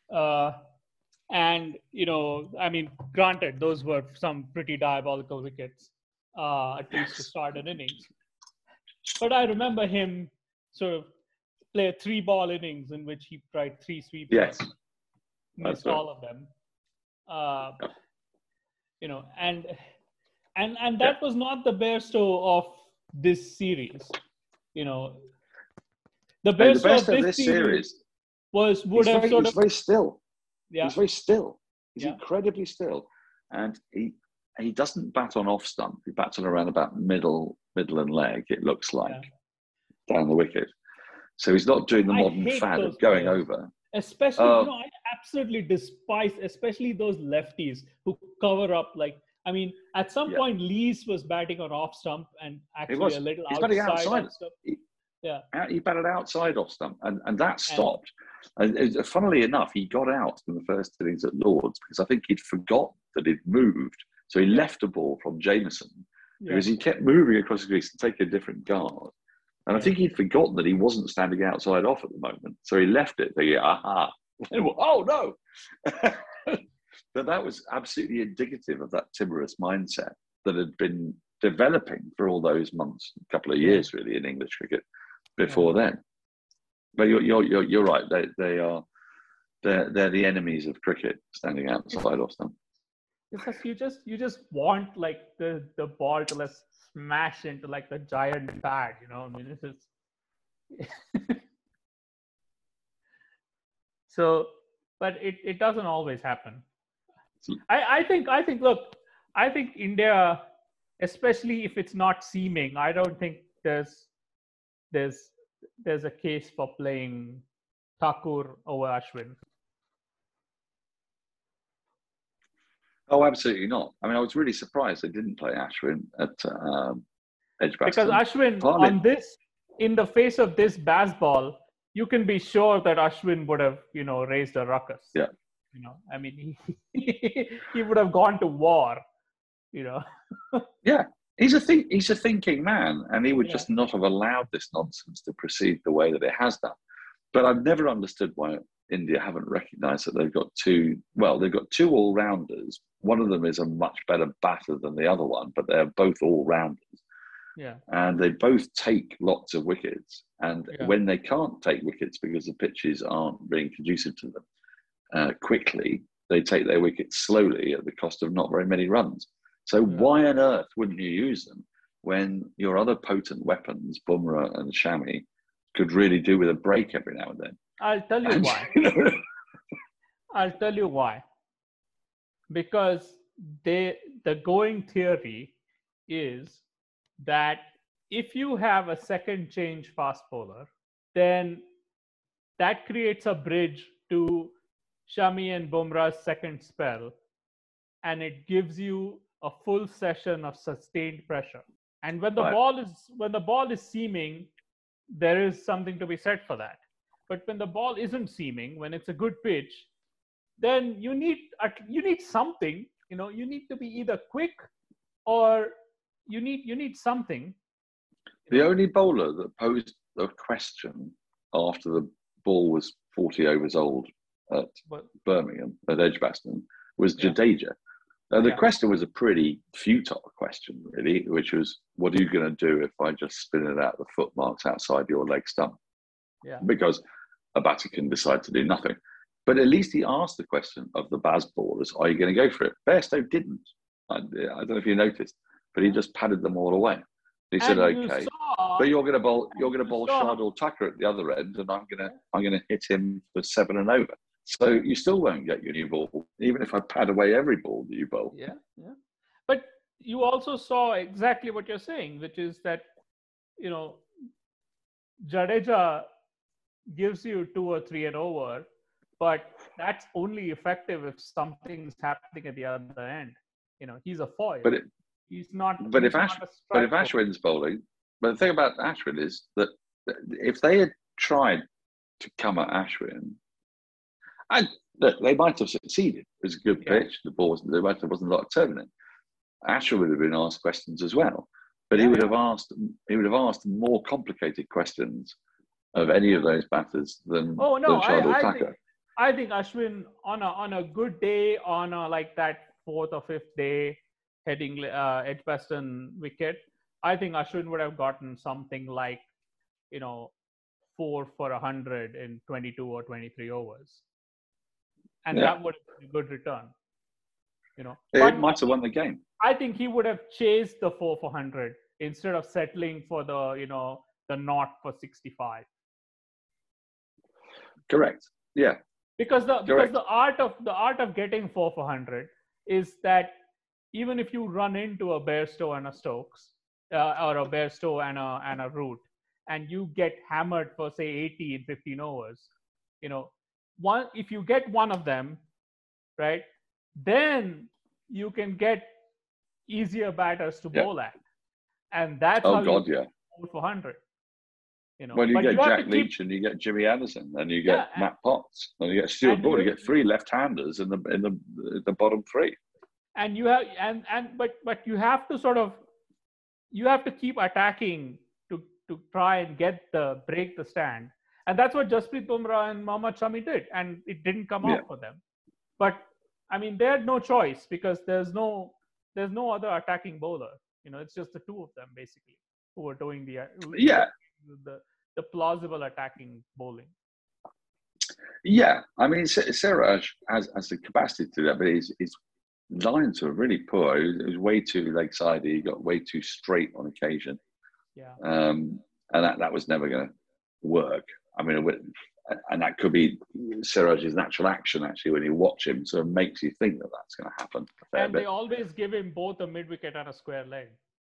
Uh, and, you know, I mean, granted, those were some pretty diabolical wickets, uh, at least to start an innings. But I remember him sort of play a three ball innings in which he tried three sweepers, Yes. missed right. all of them. Uh, you know, and and and that yeah. was not the Bairstow of this series. You know, the Bairstow the of this, this series, series was would have very, sort he's of very still. Yeah. He's very still. He's yeah. incredibly still, and he he doesn't bat on off stump. He bats on around about middle middle and leg. It looks like yeah. down the wicket. So he's not doing the modern fad of going players. over. Especially, uh, you know, I absolutely despise, especially those lefties who cover up. Like, I mean, at some yeah. point, Lees was batting on off stump and actually a little he's outside, outside off stump. He, yeah, he batted outside off stump, and, and that stopped. And, and funnily enough, he got out in the first innings at Lords because I think he'd forgotten that he'd moved. So he yeah. left a ball from Jameson yeah. because he kept moving across the crease and taking a different guard. And I think he'd forgotten that he wasn't standing outside off at the moment. So he left it thinking, aha, oh no. But that was absolutely indicative of that timorous mindset that had been developing for all those months, a couple of years really in English cricket before yeah. then. But you're, you're, you're, you're right, they, they are, they're, they're the enemies of cricket standing outside off stump. Because you just, you just want like the, the ball to let's smash into like the giant pad, you know. I mean, this is so, but it, it doesn't always happen. I, I think I think look, I think India, especially if it's not seaming, I don't think there's there's there's a case for playing Thakur over Ashwin. Oh, absolutely not. I mean, I was really surprised they didn't play Ashwin at um, Edgbaston. Because Ashwin, Partly. on this, in the face of this Bazball, you can be sure that Ashwin would have, you know, raised a ruckus. Yeah. You know, I mean, he, he would have gone to war, you know. yeah. He's a think, he's a thinking man, and he would yeah. just not have allowed this nonsense to proceed the way that it has done. But I've never understood why India haven't recognised that they've got two, well, they've got two all-rounders. One of them is a much better batter than the other one, but they're both all-rounders. Yeah. And they both take lots of wickets. And yeah. when they can't take wickets because the pitches aren't being conducive to them uh, quickly, they take their wickets slowly at the cost of not very many runs. So yeah. why on earth wouldn't you use them when your other potent weapons, Bumrah and Shami, could really do with a break every now and then? I'll tell you and, why. You know, I'll tell you why. Because they, the going theory is that if you have a second change fast bowler, then that creates a bridge to Shami and Bumrah's second spell, and it gives you a full session of sustained pressure. And when the right. ball is when the ball is seaming, there is something to be said for that. But when the ball isn't seaming, when it's a good pitch, then you need you need something. You know, you need to be either quick or you need you need something. The only bowler that posed a question after the ball was forty overs old at but, Birmingham at Edgbaston was yeah. Jadeja. Now, the yeah. question was a pretty futile question, really, which was, what are you going to do if I just spin it out the footmarks outside your leg stump? Yeah. Because a batter can decide to do nothing. But at least he asked the question of the Baz ballers, are you going to go for it? Bairstow didn't. I, I don't know if you noticed, but he just padded them all away. He said, and okay, you saw, but you're going to bowl, you're going to bowl saw, Shardul Tucker at the other end, and I'm going to, I'm going to hit him for seven and over. So you still won't get your new ball, even if I pad away every ball that you bowl. Yeah, yeah. But you also saw exactly what you're saying, which is that, you know, Jadeja gives you two or three and over, but that's only effective if something's happening at the other end. You know, he's a foil. But it, he's not. But he's if Ash, but if Ashwin's bowling, but the thing about Ashwin is that if they had tried to come at Ashwin, and look, they might have succeeded. It was a good yeah. pitch. The ball wasn't, there wasn't a lot of turbulence. Ashwin would have been asked questions as well, but yeah, he would yeah. have asked. He would have asked more complicated questions of any of those batters than, oh, no, than Shardul I, I Tucker. think, I think Ashwin on a on a good day, on a, like that fourth or fifth day, heading uh, Edgbaston wicket, I think Ashwin would have gotten something like, you know, four for a hundred in twenty-two or twenty-three overs, and Yeah. that would have been a good return. You know, It but might have won the game. I think he would have chased the four for hundred instead of settling for the, you know, the naught for sixty-five. Correct. Yeah. Because the Correct. because the art of the art of getting four for hundred is that even if you run into a Bairstow and a Stokes, uh, or a Bairstow and a and a Root, and you get hammered for say eighty in fifteen overs, you know, one if you get one of them, right, then you can get easier batters to Yeah. bowl at, and that's Oh how God, you yeah. four for hundred. You know, Well, you but get you have Jack to keep, Leach and you get Jimmy Anderson and you get Yeah, and- Matt Potts and you get Stuart and Broad. You you- get three left-handers in the in the the bottom three. and you have and and but but you have to sort of you have to keep attacking to to try and get the break the stand, and that's what Jasprit Bumrah and Mohammad Shami did, and it didn't come Yeah. out for them. But I mean, they had no choice because there's no there's no other attacking bowler. You know, it's just the two of them basically who were doing the who- Yeah. the the plausible attacking bowling. Yeah, I mean, Sa- Siraj has, has the capacity to do that, but his, his lines were really poor. He was, he was way too leg-sided. He got way too straight on occasion. Yeah. Um, and that, that was never going to work. I mean, it would- and that could be Siraj's natural action, actually, when you watch him. So it makes you think that that's going to happen a fair And bit. they always give him both a mid wicket and a square leg.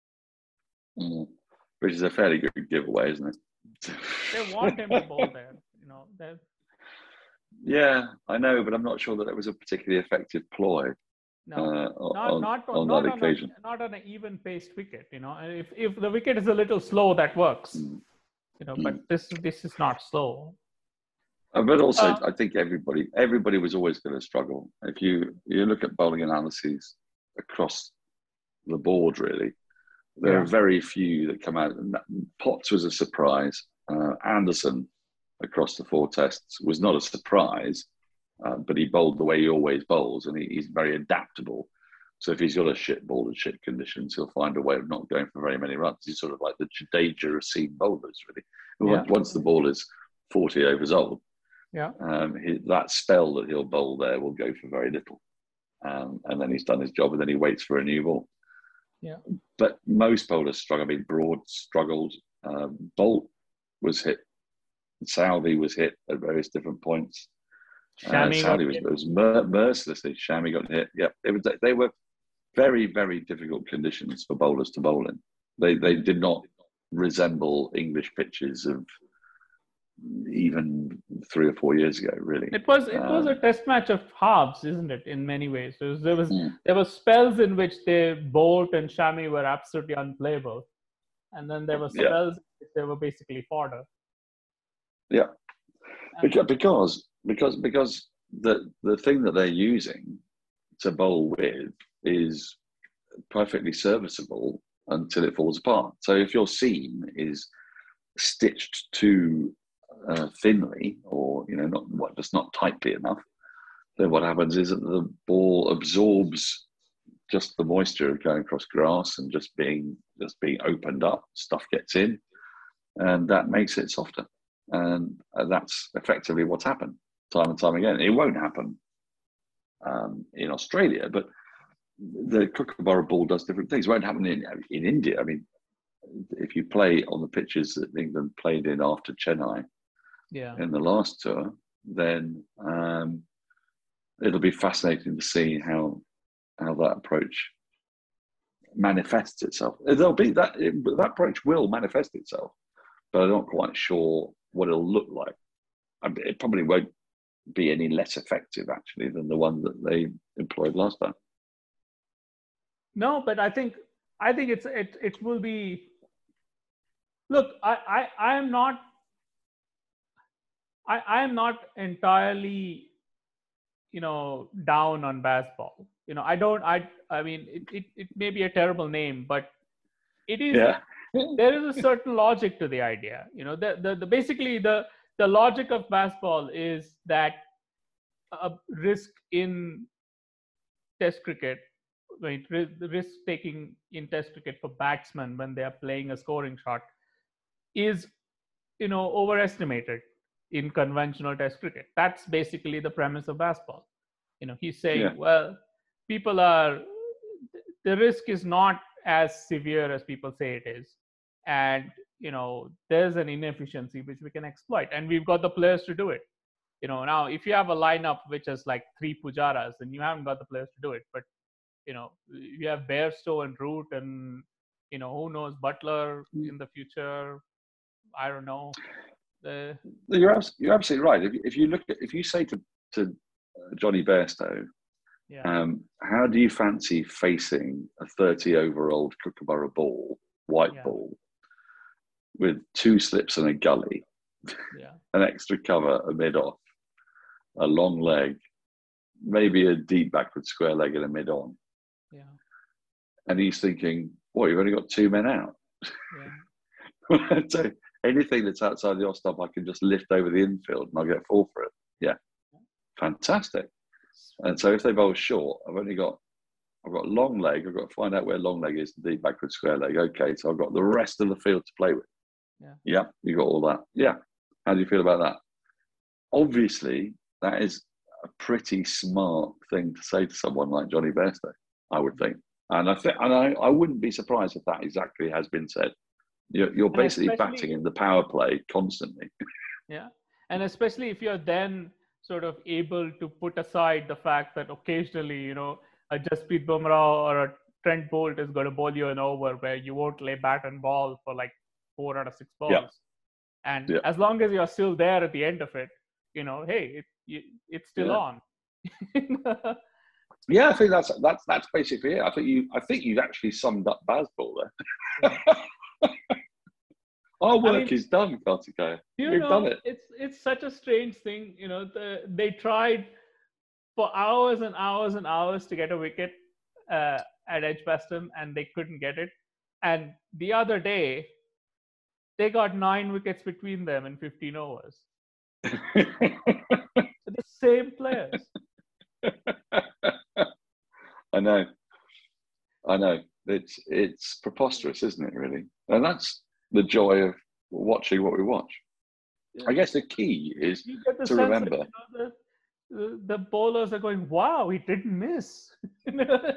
Mm. Which is a fairly good giveaway, isn't it? They want him to bowl there. You know, they're- Yeah, I know, but I'm not sure that it was a particularly effective ploy. no, uh, not on, not on not that on occasion. a, not on an even paced wicket. You know, and if if the wicket is a little slow, that works. Mm. You know, but this this is not slow. Uh, But also, Uh, I think everybody everybody was always going to struggle. If you you look at bowling analyses across the board, really, there Yeah. are very few that come out. And that, Potts was a surprise. Uh, Anderson, across the four tests, was not a surprise, uh, but he bowled the way he always bowls, and he, he's very adaptable. So if he's got a shit ball and shit conditions, he'll find a way of not going for very many runs. He's sort of like the Jadeja of seam bowlers, really. Yeah. Once the ball is forty overs old, Yeah. um, he, that spell that he'll bowl there will go for very little. Um, and then he's done his job and then he waits for a new ball. Yeah. But most bowlers struggle. I mean, Broad struggled. Um, Bolt was hit. Southey was hit at various different points. Uh, Shami got Southey was, hit. was mer- mercilessly. Shami got hit. Yep. It was, they were very, very difficult conditions for bowlers to bowl in. They, they did not resemble English pitches of even three or four years ago, really. It was it was a Um, test match of halves, isn't it? In many ways, there was there was, Mm. there were spells in which they Bolt and Shami were absolutely unplayable, and then there were Yeah. spells in which they were basically fodder. Yeah, And- because because because because the the thing that they're using to bowl with is perfectly serviceable until it falls apart. So if your seam is stitched too uh, thinly, or you know, not what just not tightly enough, then what happens is that the ball absorbs just the moisture of going across grass and just being just being opened up. Stuff gets in, and that makes it softer. And that's effectively what's happened time and time again. It won't happen um, in Australia, but the Kookaburra ball does different things. It won't happen in in India. I mean, if you play on the pitches that England played in after Chennai Yeah. in the last tour, then um, it'll be fascinating to see how how that approach manifests itself. There'll be that that approach will manifest itself, but I'm not quite sure what it'll look like. I mean, it probably won't be any less effective actually than the one that they employed last time. No, but I think I think it's it it will be. Look, I I, I am not. I, I am not entirely, you know, down on baseball. You know, I don't. I I mean, it, it, it may be a terrible name, but it is. Yeah. There is a certain logic to the idea. You know, the, the the basically the the logic of baseball is that a risk in Test cricket, right? The risk taking in Test cricket for batsmen when they are playing a scoring shot is, you know, overestimated in conventional Test cricket. That's basically the premise of baseball. You know, he's saying, Yeah. well, people are, the risk is not as severe as people say it is. And, you know, there's an inefficiency which we can exploit. And we've got the players to do it. You know, now if you have a lineup which is like three Pujaras, then you haven't got the players to do it. But, you know, you have Bairstow and Root and, you know, who knows, Butler in the future. I don't know. The... You're, abs- you're absolutely right. If, if you look at, if you say to, to Johnny Bairstow, yeah. um, how do you fancy facing a thirty over old Kookaburra ball, white yeah. ball, with two slips and a gully, yeah. an extra cover, a mid off, a long leg, maybe a deep backward square leg and a mid on. Yeah. And he's thinking, well, you've only got two men out. Yeah. So anything that's outside the off stump, I can just lift over the infield and I'll get four for it. Yeah. Fantastic. And so if they bowl short, I've only got, I've got long leg. I've got to find out where long leg is, the deep backward square leg. Okay. So I've got the rest of the field to play with. Yeah. Yeah. You got all that. Yeah. How do you feel about that? Obviously, that is a pretty smart thing to say to someone like Johnny Bairstow, I would think. And I think, and I, I wouldn't be surprised if that exactly has been said. You're, you're basically batting in the power play constantly. Yeah. And especially if you're then sort of able to put aside the fact that occasionally, you know, a Jasprit Bumrah or a Trent Bolt is going to bowl you an over where you won't lay bat and ball for like four out of six balls. Yeah. And yeah. as long as you're still there at the end of it, you know, hey, it, it's still yeah. on. Yeah, I think that's that's that's basically it. I think you I think you've actually summed up baseball there. Yeah. Our work I mean, is done, Kartikeya. You We've know, done it. It's it's such a strange thing. You know, the, they tried for hours and hours and hours to get a wicket uh, at Edgbaston, and they couldn't get it. And the other day, they got nine wickets between them in fifteen overs. The same players. I know. I know. It's it's preposterous, isn't it, really? And that's the joy of watching what we watch. Yeah. I guess the key is to remember. That, you know, the, the, the bowlers are going, wow, he didn't miss. You know?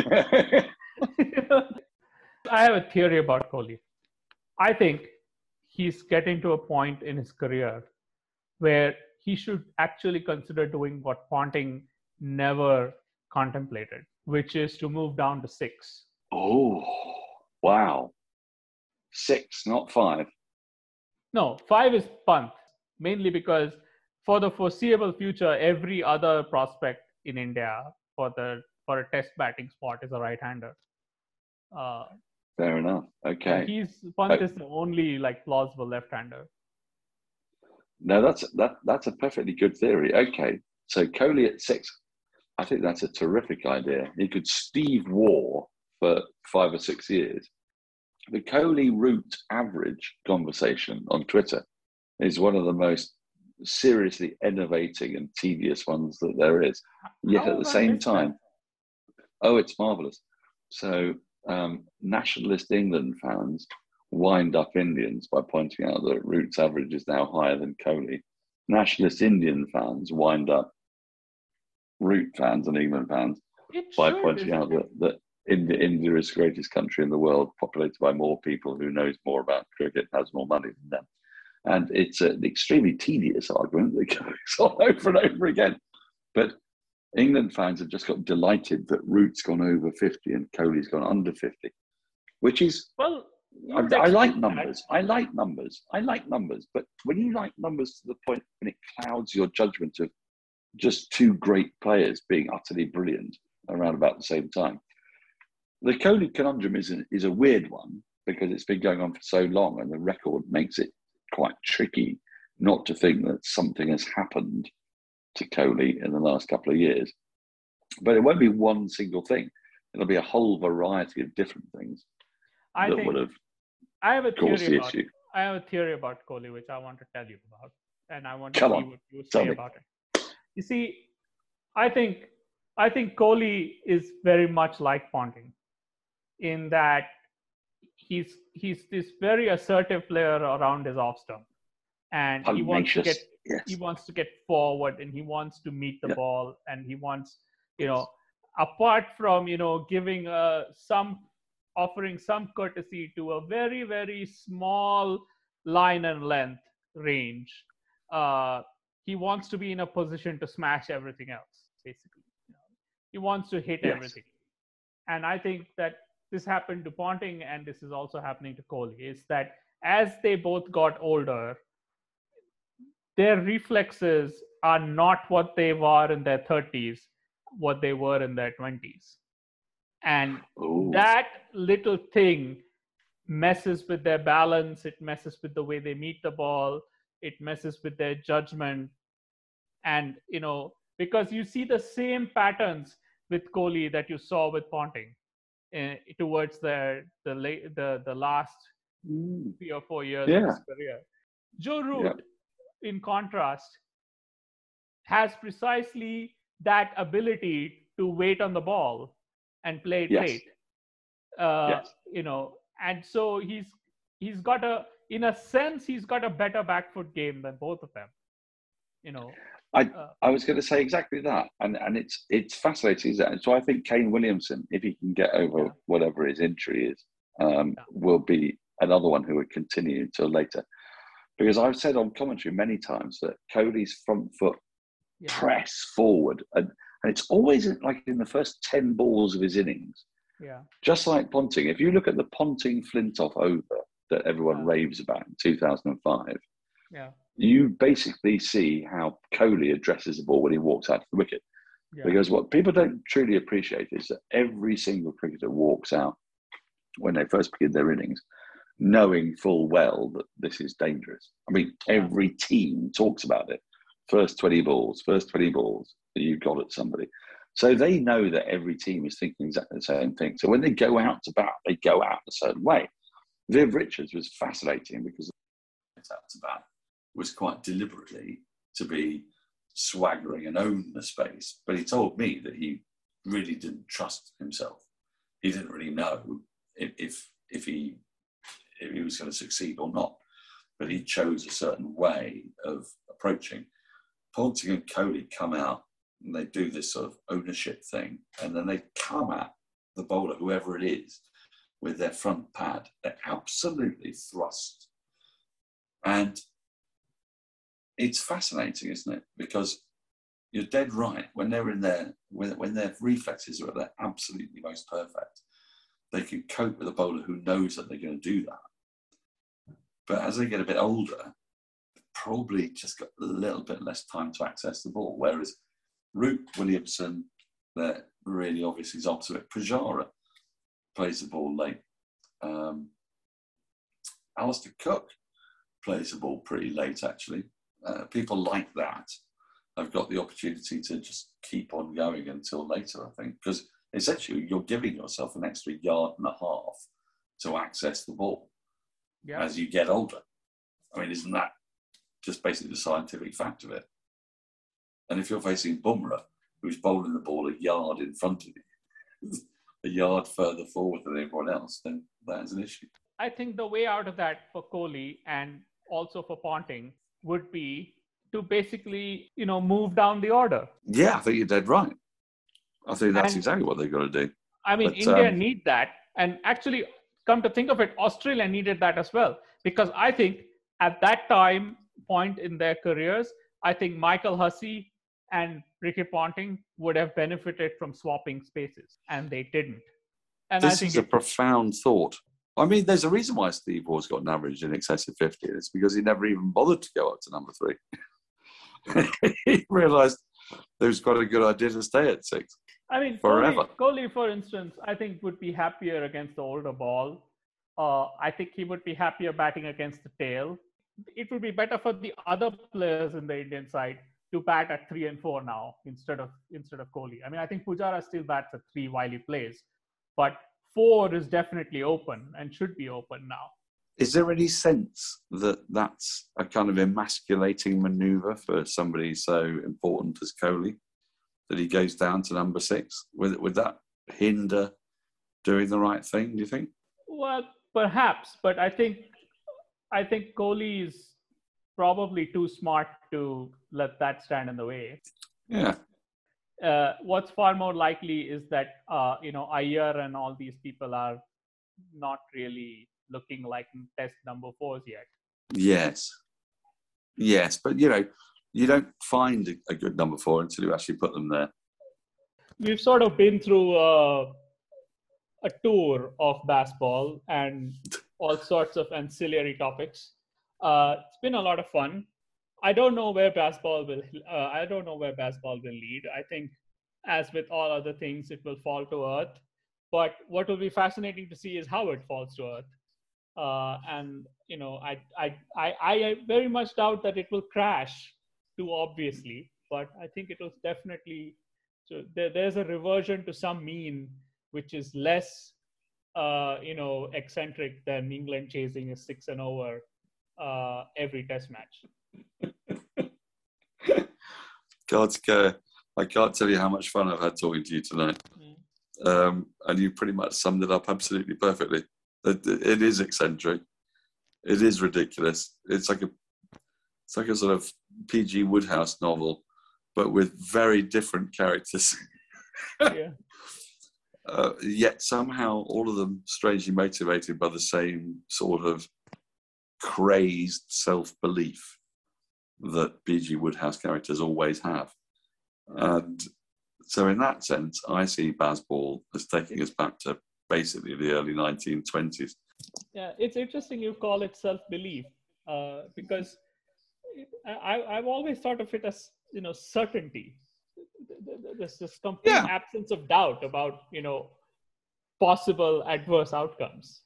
I have a theory about Kohli. I think he's getting to a point in his career where he should actually consider doing what Ponting never contemplated, which is to move down to six. Oh, wow. Six, not five. No, five is punt, mainly because for the foreseeable future, every other prospect in India for the for a test batting spot is a right-hander. Uh, Fair enough. Okay. He's punt oh. is the only like plausible left-hander. No, that's that that's a perfectly good theory. Okay, so Kohli at six, I think that's a terrific idea. He could Steve Waugh for five or six years. The Kohli route average conversation on Twitter is one of the most seriously innovating and tedious ones that there is. Yet How at the same time, that? oh, it's marvelous. So um, nationalist England fans wind up Indians by pointing out that Root's average is now higher than Kohli. Nationalist Indian fans wind up Root fans and England fans it by should, pointing out that, that India, India is the greatest country in the world, populated by more people, who knows more about cricket, has more money than them. And it's an extremely tedious argument that goes on over and over again. But England fans have just got delighted that Root's gone over fifty and Kohli's gone under fifty, which is, well, I, I like numbers. That. I like numbers. I like numbers. But when you like numbers to the point when it clouds your judgment of just two great players being utterly brilliant around about the same time, the Kohli conundrum is a, is a weird one because it's been going on for so long and the record makes it quite tricky not to think that something has happened to Kohli in the last couple of years. But it won't be one single thing. It'll be a whole variety of different things I that think would have I have a caused theory the about, issue. I have a theory about Kohli, which I want to tell you about. And I want Come to see on, what you tell say me. about it. You see, I think I think Kohli is very much like Ponting in that he's he's this very assertive player around his off stump, and he wants to get yes. he wants to get forward, and he wants to meet the Yep. ball, and he wants, you know, apart from, you know, giving uh, some offering some courtesy to a very very small line and length range, uh, he wants to be in a position to smash everything else. Basically, you know, he wants to hit Yes. everything, and I think that this happened to Ponting, and this is also happening to Kohli. Is that as they both got older, their reflexes are not what they were in their thirties, what they were in their twenties. And Ooh. that little thing messes with their balance, it messes with the way they meet the ball, it messes with their judgment. And, you know, because you see the same patterns with Kohli that you saw with Ponting uh, towards the, the, the, the last Mm. three or four years Yeah. of his career. Joe Root, yeah. in contrast, has precisely that ability to wait on the ball and play it yes. late. Uh, yes. You know, and so he's he's got a, in a sense, he's got a better back foot game than both of them. You know, I uh, I was going to say exactly that, and and it's it's fascinating, isn't it? So I think Kane Williamson, if he can get over yeah. whatever his injury is, um, yeah. will be another one who would continue until later. Because I've said on commentary many times that Kohli's front foot yeah. press forward, and, and it's always like in the first ten balls of his innings. Yeah. Just like Ponting, if you look at the Ponting Flintoff over that everyone yeah. raves about in two thousand five, yeah. you basically see how Kohli addresses the ball when he walks out to the wicket. Yeah. Because what people don't truly appreciate is that every single cricketer walks out when they first begin their innings knowing full well that this is dangerous. I mean, yeah. every team talks about it. First twenty balls, first twenty balls that you've got at somebody. So they know that every team is thinking exactly the same thing. So when they go out to bat, they go out a certain way. Viv Richards was fascinating because out to bat was quite deliberately to be swaggering and own the space. But he told me that he really didn't trust himself. He didn't really know if if, if he if he was going to succeed or not. But he chose a certain way of approaching. Ponting and Kohli come out and they do this sort of ownership thing, and then they come at the bowler, whoever it is, with their front pad. They're absolutely thrust. And it's fascinating, isn't it? Because you're dead right. When they're in their, when, when their reflexes are at their absolutely most perfect, they can cope with a bowler who knows that they're going to do that. But as they get a bit older, probably just got a little bit less time to access the ball. Whereas Root, Williamson, they're really obvious examples of it. Pujara plays the ball late. Um, Alistair Cook plays the ball pretty late, actually. Uh, people like that have got the opportunity to just keep on going until later, I think, because essentially you're giving yourself an extra yard and a half to access the ball yeah. as you get older. I mean, isn't that just basically the scientific fact of it? And if you're facing Bumrah, who's bowling the ball a yard in front of you, a yard further forward than everyone else, then that is an issue. I think the way out of that for Kohli and also for Ponting would be to basically, you know, move down the order. Yeah, I think you're dead right. I think that's and, exactly what they've got to do. I mean, but, India um, need that. And actually, come to think of it, Australia needed that as well. Because I think at that time point in their careers, I think Michael Hussey and Ricky Ponting would have benefited from swapping spaces, and they didn't. And this I think is a it, profound thought. I mean, there's a reason why Steve Waugh's got an average in excess of fifty. It's because he never even bothered to go up to number three. He realised it was quite a good idea to stay at six. I mean, forever. Kohli, Kohli, for instance, I think would be happier against the older ball. Uh, I think he would be happier batting against the tail. It would be better for the other players in the Indian side to bat at three and four now instead of instead of Kohli. I mean, I think Pujara still bats at three while he plays, but four is definitely open and should be open now. Is there any sense that that's a kind of emasculating manoeuvre for somebody so important as Kohli? that he goes down to number six? Would, would that hinder doing the right thing, do you think? Well, perhaps, but I think I think Kohli is probably too smart to let that stand in the way. Yeah. Uh, what's far more likely is that uh, you know Iyer and all these people are not really looking like test number fours yet. Yes. Yes, but you know, you don't find a, a good number four until you actually put them there. We've sort of been through uh, a tour of baseball and all sorts of ancillary topics. Uh, it's been a lot of fun. I don't know where baseball will. Uh, I don't know where baseball will lead. I think, as with all other things, it will fall to earth. But what will be fascinating to see is how it falls to earth. Uh, and you know, I, I, I, I very much doubt that it will crash too obviously. But I think it was definitely. So there, there's a reversion to some mean, which is less, uh, you know, eccentric than England chasing a six and over uh, every Test match. God's care. I can't tell you how much fun I've had talking to you tonight. Mm. Um, and you pretty much summed it up absolutely perfectly. It, it is eccentric. It is ridiculous. It's like a, it's like a sort of P G Wodehouse novel, but with very different characters. Yeah. Uh, yet somehow all of them strangely motivated by the same sort of crazed self-belief that P G Wodehouse characters always have. And so in that sense, I see Bazball as taking us back to basically the early nineteen twenties. Yeah, it's interesting you call it self-belief uh, because I, I've always thought of it as, you know, certainty. There's this complete yeah. absence of doubt about, you know, possible adverse outcomes.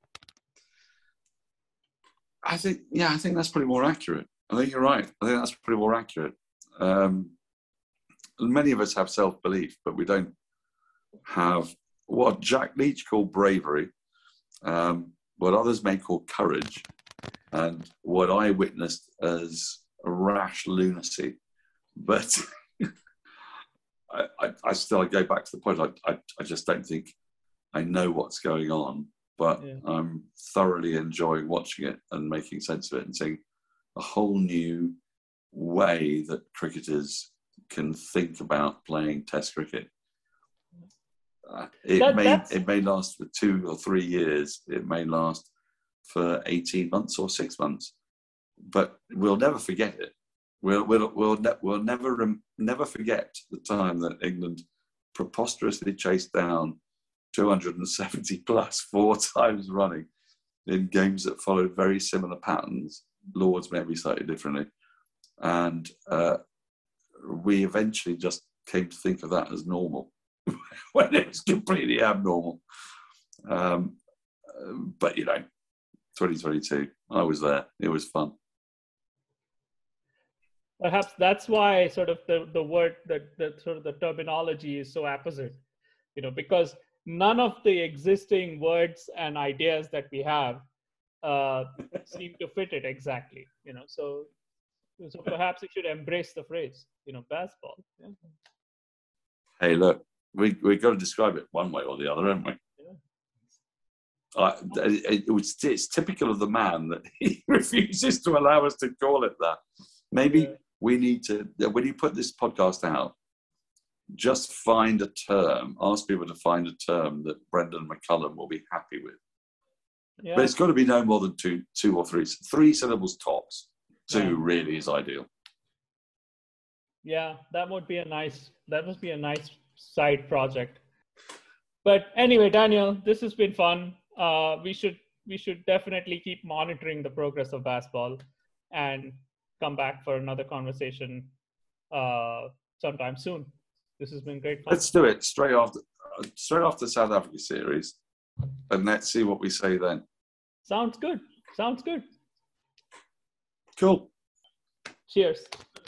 I think, yeah, I think that's pretty more accurate. I think you're right. I think that's pretty more accurate. Um, many of us have self-belief, but we don't have what Jack Leach called bravery, um, what others may call courage, and what I witnessed as a rash lunacy. But I, I, I still go back to the point, I, I, I just don't think I know what's going on, but yeah. I'm thoroughly enjoying watching it and making sense of it and seeing a whole new way that cricketers can think about playing Test cricket. Uh, it that, may that's... it may last for two or three years. It may last for eighteen months or six months, but we'll never forget it. We'll we'll we'll, ne- we'll never rem- never forget the time that England preposterously chased down two hundred seventy plus four times running in games that followed very similar patterns. Lords maybe slightly differently, and uh, we eventually just came to think of that as normal when it was completely abnormal. Um, but you know, twenty twenty-two, I was there. It was fun. Perhaps that's why sort of the, the word, the, the sort of the terminology is so apposite, you know, because none of the existing words and ideas that we have uh, seem to fit it exactly, you know. So, so perhaps we should embrace the phrase, you know, baseball. Yeah. Hey, look, we we got to describe it one way or the other, haven't we? Yeah. Uh, it, it was, it's typical of the man that he refuses to allow us to call it that. Maybe. Yeah. We need to, when you put this podcast out, just find a term, ask people to find a term that Brendan McCullum will be happy with. Yeah. But it's got to be no more than two, two or three, three syllables tops. Two yeah. really is ideal. Yeah, that would be a nice, that must be a nice side project. But anyway, Daniel, this has been fun. Uh, we should, we should definitely keep monitoring the progress of baseball and come back for another conversation uh, sometime soon. This has been great fun. Let's do it straight after, uh, straight after the South Africa series, and let's see what we say then. Sounds good. Sounds good. Cool. Cheers.